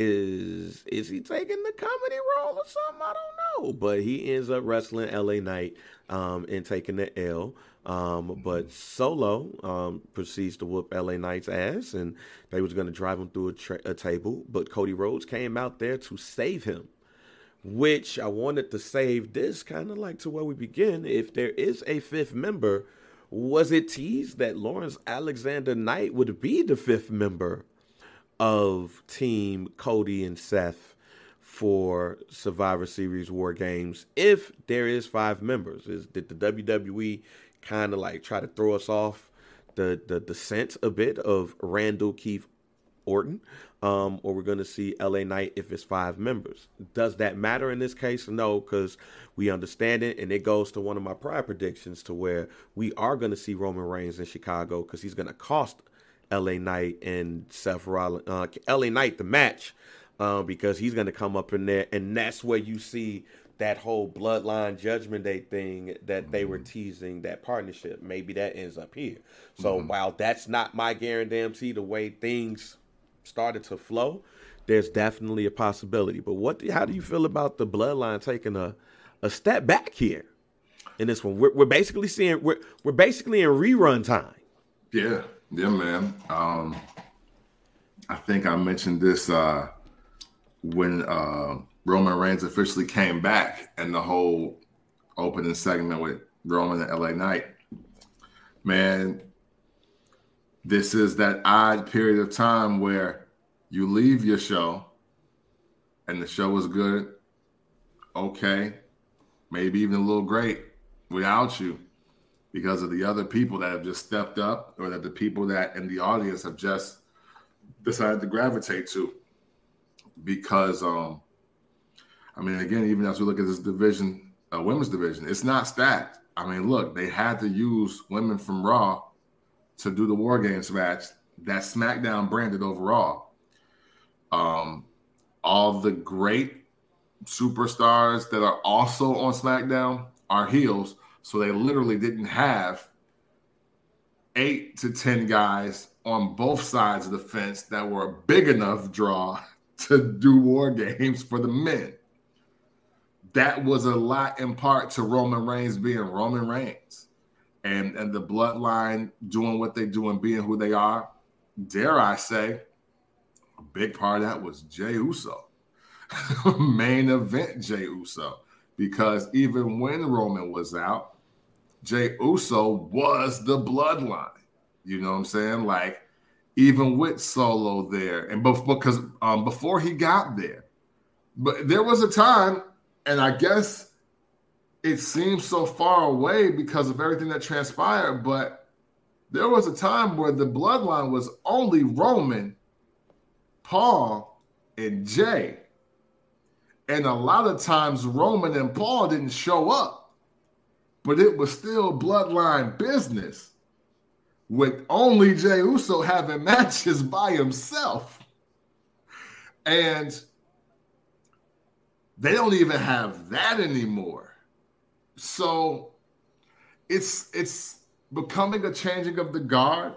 is is he taking the comedy role or something? I don't know, but he ends up wrestling L A Knight um, and taking the L. Um, but Solo um, proceeds to whoop L A Knight's ass, and they was going to drive him through a, tra- a table. But Cody Rhodes came out there to save him. Which I wanted to save this kind of like to where we begin. If there is a fifth member, was it teased that Lawrence Alexander Knight would be the fifth member of Team Cody and Seth for Survivor Series War Games? If there is five members, is did the W W E kind of like try to throw us off the the, the scent a bit of Randall Keith Orton? Um, or we're going to see L A Knight if it's five members. Does that matter in this case? No, because we understand it, and it goes to one of my prior predictions to where we are going to see Roman Reigns in Chicago because he's going to cost L A Knight and Seth Rollins, uh, L A Knight the match uh, because he's going to come up in there, and that's where you see that whole Bloodline Judgment Day thing that they were teasing, that partnership. Maybe that ends up here. So mm-hmm. while that's not my guarantee, the way things started to flow, there's definitely a possibility. But what? Do, how do you feel about the Bloodline taking a, a step back here in this one? We're, we're basically seeing we're we're basically in rerun time. Yeah, yeah, man. Um, I think I mentioned this uh, when uh, Roman Reigns officially came back and the whole opening segment with Roman and L A Knight. Man, this is that odd period of time where you leave your show and the show was good, okay, maybe even a little great without you because of the other people that have just stepped up or that the people that in the audience have just decided to gravitate to. Because, um, I mean, again, even as we look at this division, uh, women's division, it's not stacked. I mean, look, they had to use women from Raw to do the War Games match that SmackDown branded overall. Um, all the great superstars that are also on SmackDown are heels, so they literally didn't have eight to ten guys on both sides of the fence that were a big enough draw to do War Games for the men. That was a lot in part to Roman Reigns being Roman Reigns. And, and the bloodline doing what they do and being who they are. Dare I say, a big part of that was Jey Uso. Main event Jey Uso. Because even when Roman was out, Jey Uso was the bloodline. You know what I'm saying? Like, even with Solo there. And because um, before he got there. But there was a time, and I guess it seems so far away because of everything that transpired, but there was a time where the bloodline was only Roman, Paul, and Jey. And a lot of times Roman and Paul didn't show up, but it was still bloodline business with only Jey Uso having matches by himself. And they don't even have that anymore. So it's it's becoming a changing of the guard.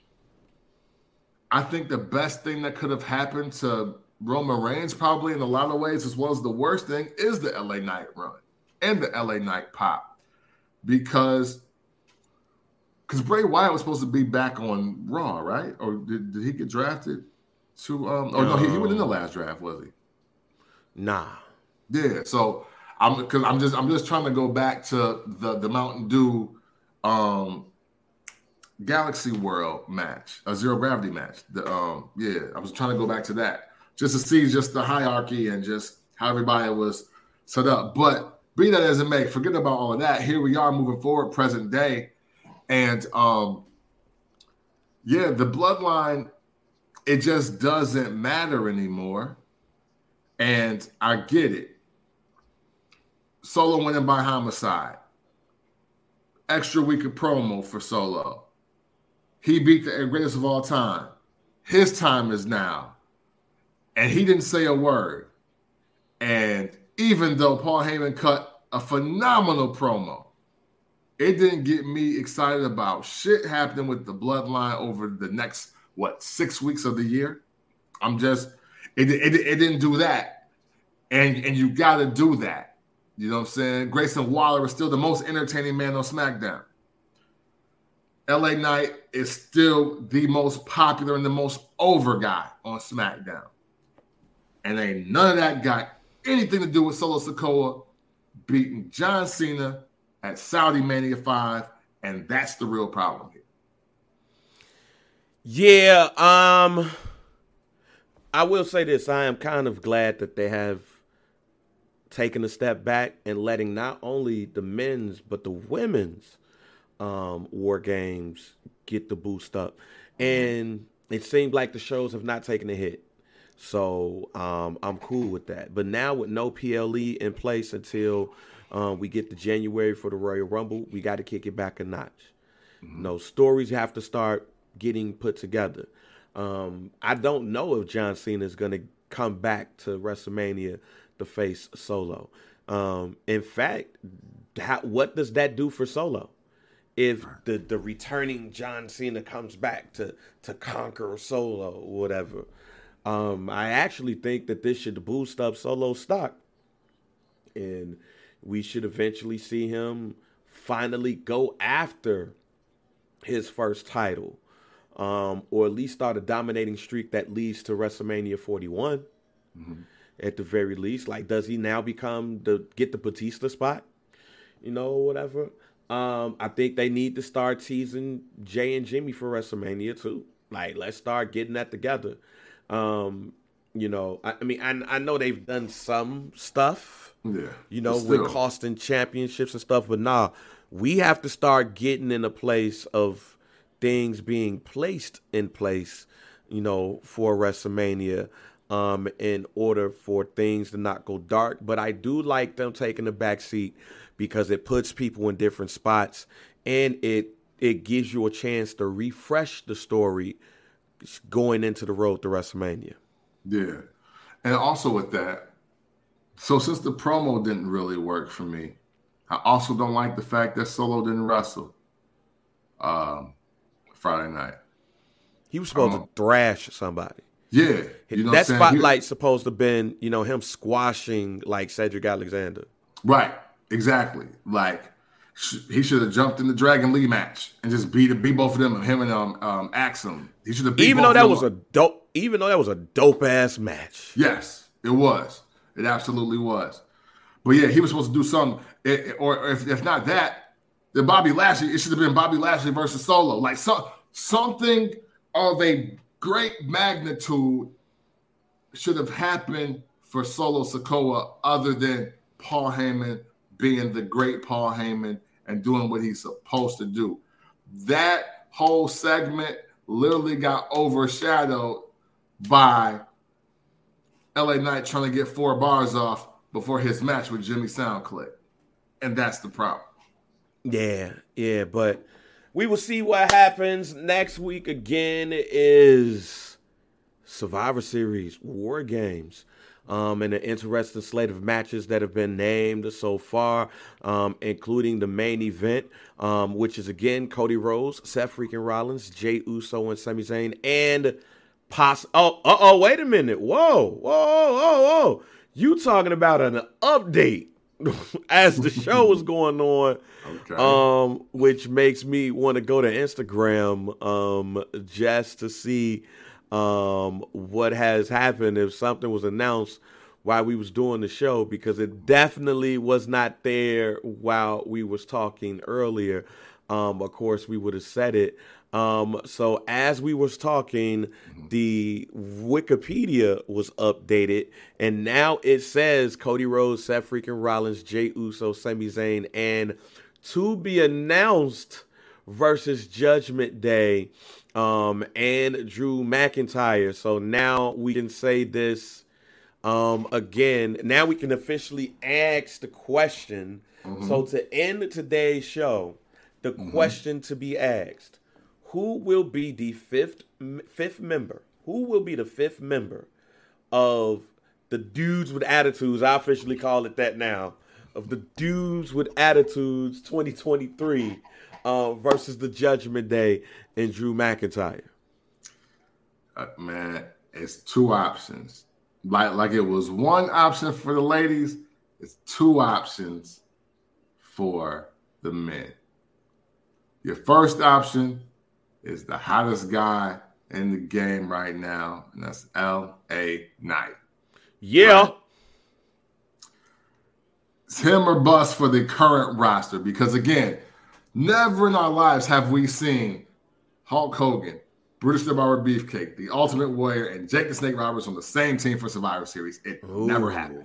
I think the best thing that could have happened to Roman Reigns, probably in a lot of ways, as well as the worst thing, is the L A Knight run and the L A Knight pop. Because because Bray Wyatt was supposed to be back on Raw, right? Or did, did he get drafted to um or no, he, he was in the last draft, was he? Nah. Yeah, so I'm because I'm just I'm just trying to go back to the the Mountain Dew um, Galaxy World match, a zero gravity match. The um yeah, I was trying to go back to that just to see just the hierarchy and just how everybody was set up. But be that as it may, forget about all of that. Here we are moving forward, present day, and um yeah, the bloodline, it just doesn't matter anymore. And I get it. Solo winning by Homicide. Extra week of promo for Solo. He beat the greatest of all time. His time is now. And he didn't say a word. And even though Paul Heyman cut a phenomenal promo, it didn't get me excited about shit happening with the bloodline over the next, what, six weeks of the year. I'm just, it, it, it didn't do that. And, and you got to do that. You know what I'm saying? Grayson Waller is still the most entertaining man on SmackDown. L A Knight is still the most popular and the most over guy on SmackDown. And ain't none of that got anything to do with Solo Sikoa beating John Cena at Saudi Mania five, and that's the real problem here. Yeah, um, I will say this. I am kind of glad that they have taken a step back and letting not only the men's but the women's um, War Games get the boost up. And it seemed like the shows have not taken a hit. So um, I'm cool with that. But now with no P L E in place until um, we get to January for the Royal Rumble, we got to kick it back a notch. Mm-hmm. No stories have to start getting put together. Um, I don't know if John Cena is going to come back to WrestleMania to face Solo. Um, in fact, how, what does that do for Solo? If the, the returning John Cena comes back to, to conquer Solo or whatever. Um, I actually think that this should boost up Solo's stock. And we should eventually see him finally go after his first title. Um, or at least start a dominating streak that leads to WrestleMania forty-one. Mm-hmm. At the very least. Like, does he now become the get the Batista spot? You know, whatever. Um, I think they need to start teasing Jay and Jimmy for WrestleMania too. Like, let's start getting that together. Um, you know, I, I mean, I, I know they've done some stuff, yeah, you know, with costing championships and stuff, but nah, we have to start getting in a place of things being placed in place, you know, for WrestleMania, um, in order for things to not go dark. But I do like them taking the back seat because it puts people in different spots and it it gives you a chance to refresh the story going into the road to WrestleMania. Yeah. And also with that, so since the promo didn't really work for me, I also don't like the fact that Solo didn't wrestle um, Friday night. He was supposed um, to thrash somebody. Yeah. You know that spotlight's he, supposed to have been, you know, him squashing like Cedric Alexander. Right. Exactly. Like, he should have jumped in the Dragon Lee match and just beat beat both of them, him and um, um Axum. He should have beat even both though that of them was up. a dope, even though that was a dope ass match. Yes, it was. It absolutely was. But yeah, he was supposed to do something. It, it, or if, if not that, then Bobby Lashley. It should have been Bobby Lashley versus Solo. Like so, something of a great magnitude should have happened for Solo Sikoa, other than Paul Heyman being the great Paul Heyman and doing what he's supposed to do. That whole segment literally got overshadowed by L A Knight trying to get four bars off before his match with Jimmy Soundclick. And that's the problem. Yeah, yeah, but we will see what happens next week. Again is Survivor Series War Games. Um, and an interesting slate of matches that have been named so far, um, including the main event, um, which is, again, Cody Rhodes, Seth freaking Rollins, Jey Uso, and Sami Zayn, and Poss- Oh, uh-oh, wait a minute. Whoa, whoa, whoa, whoa. You talking about an update as the show was going on, okay. um, which makes me want to go to Instagram um, just to see Um, what has happened if something was announced while we was doing the show, because it definitely was not there while we was talking earlier. Um, of course, we would have said it. Um, so as we was talking, mm-hmm. the Wikipedia was updated, and now it says Cody Rhodes, Seth freaking Rollins, Jey Uso, Sami Zayn, and to be announced versus Judgment Day um, and Drew McIntyre. So now we can say this um, again. Now we can officially ask the question. Mm-hmm. So to end today's show, the mm-hmm. question to be asked: who will be the fifth fifth member? Who will be the fifth member of the Dudes with Attitudes? I officially call it that now. Of the Dudes with Attitudes twenty twenty-three uh, versus the Judgment Day and Drew McIntyre. Uh, man, it's two options. Like like it was one option for the ladies, it's two options for the men. Your first option is the hottest guy in the game right now, and that's L A Knight. Yeah. Right? It's him or bust for the current roster, because, again, never in our lives have we seen Hulk Hogan, British Barber Beefcake, The Ultimate Warrior, and Jake the Snake Roberts on the same team for Survivor Series. It Ooh. never happened.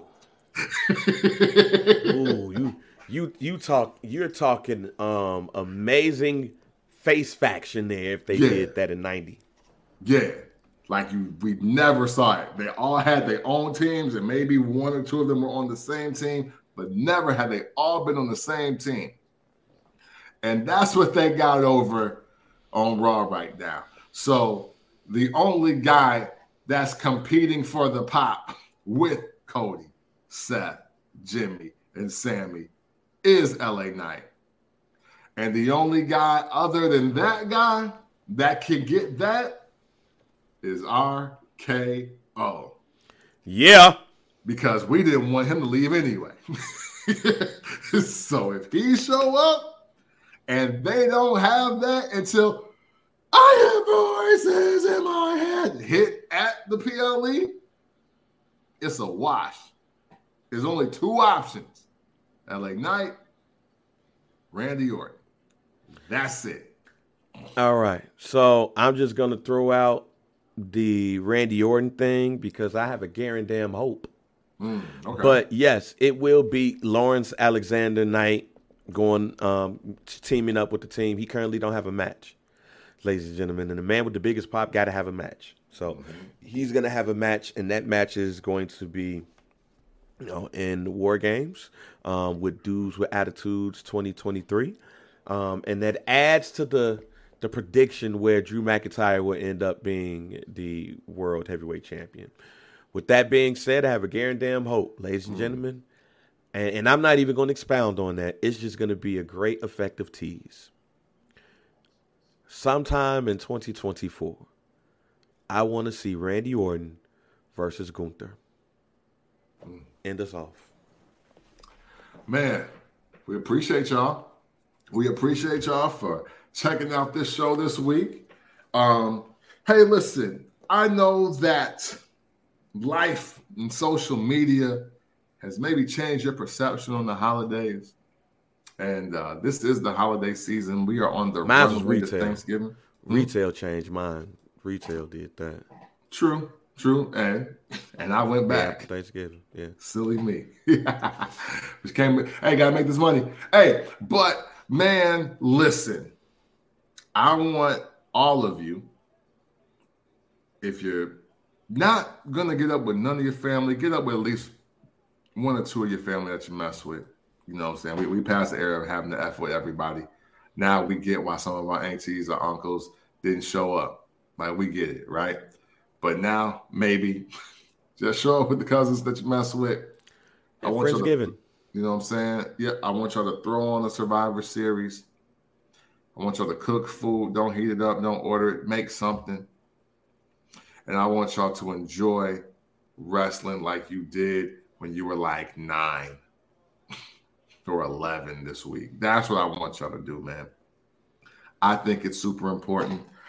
Ooh, you you you talk you're talking um amazing face faction there if they yeah. did that in ninety. Yeah. Like you we never saw it. They all had their own teams, and maybe one or two of them were on the same team, but never had they all been on the same team. And that's what they got over on Raw right now. So the only guy that's competing for the pop with Cody, Seth, Jimmy, and Sammy is L A Knight. And the only guy other than that guy that can get that is R K O. Yeah. Because we didn't want him to leave anyway. So if he show up and they don't have that until I have voices in my head hit at the P L E, it's a wash. There's only two options. L A Knight, Randy Orton. That's it. All right. So I'm just going to throw out the Randy Orton thing because I have a guaranteed hope. Mm, okay. But yes, it will be Lawrence Alexander Knight going um, teaming up with the team. He currently don't have a match, ladies and gentlemen. And the man with the biggest pop got to have a match. So mm-hmm. he's going to have a match, and that match is going to be, you know, in War Games um, with Dudes with Attitudes twenty twenty-three. Um, and that adds to the the prediction where Drew McIntyre will end up being the World Heavyweight Champion. With that being said, I have a guaranteed hope, ladies and gentlemen. And, and I'm not even going to expound on that. It's just going to be a great, effective tease. Sometime in twenty twenty-four, I want to see Randy Orton versus Gunther. End us off. Man, we appreciate y'all. We appreciate y'all for checking out this show this week. Um, hey, listen, I know that life and social media has maybe changed your perception on the holidays. And uh, this is the holiday season. We are on the Mine was retail. Thanksgiving. Retail changed mine. Retail did that. True, true. And and I went back. Yeah, Thanksgiving, yeah. Silly me. Which came, hey, gotta make this money. Hey, but man, listen. I want all of you, if you're not going to get up with none of your family, get up with at least one or two of your family that you mess with. You know what I'm saying? We, we passed the era of having to F with everybody. Now we get why some of our aunties or uncles didn't show up. Like, we get it, right? But now, maybe, just show up with the cousins that you mess with. I want Friendsgiving. You know what I'm saying? Yeah, I want y'all to throw on a Survivor Series. I want y'all to cook food. Don't heat it up. Don't order it. Make something. And I want y'all to enjoy wrestling like you did when you were like nine or eleven this week. That's what I want y'all to do, man. I think it's super important.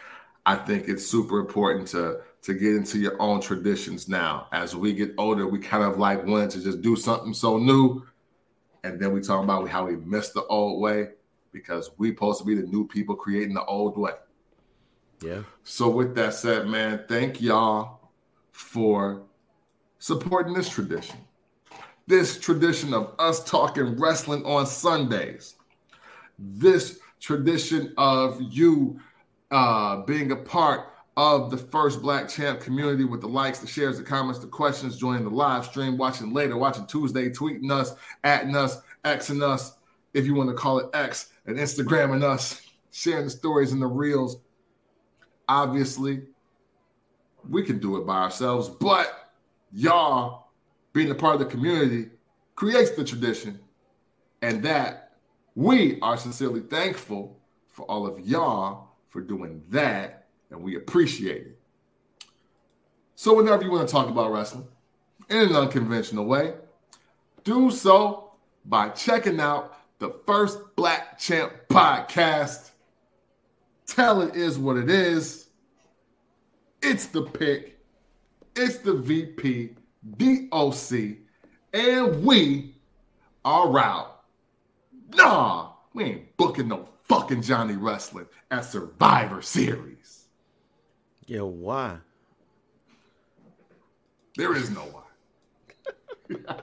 I think it's super important to to get into your own traditions now. As we get older, we kind of like wanted to just do something so new. And then we talk about how we miss the old way because we supposed to be the new people creating the old way. Yeah. So with that said, man, thank y'all for supporting this tradition. This tradition of us talking wrestling on Sundays. This tradition of you uh, being a part of the First Black Champ community with the likes, the shares, the comments, the questions, joining the live stream, watching later, watching Tuesday, tweeting us, atting us, Xing us, if you want to call it X, and Instagramming us, sharing the stories and the reels. Obviously, we can do it by ourselves, but y'all being a part of the community creates the tradition, and that we are sincerely thankful for all of y'all for doing that. And we appreciate it. So whenever you want to talk about wrestling in an unconventional way, do so by checking out the First Black Champ podcast. Tell it is what it is. It's the pick. It's the V P, D O C, and we are out. Nah, we ain't booking no fucking Johnny Wrestling at Survivor Series. Yeah, why? There is no why.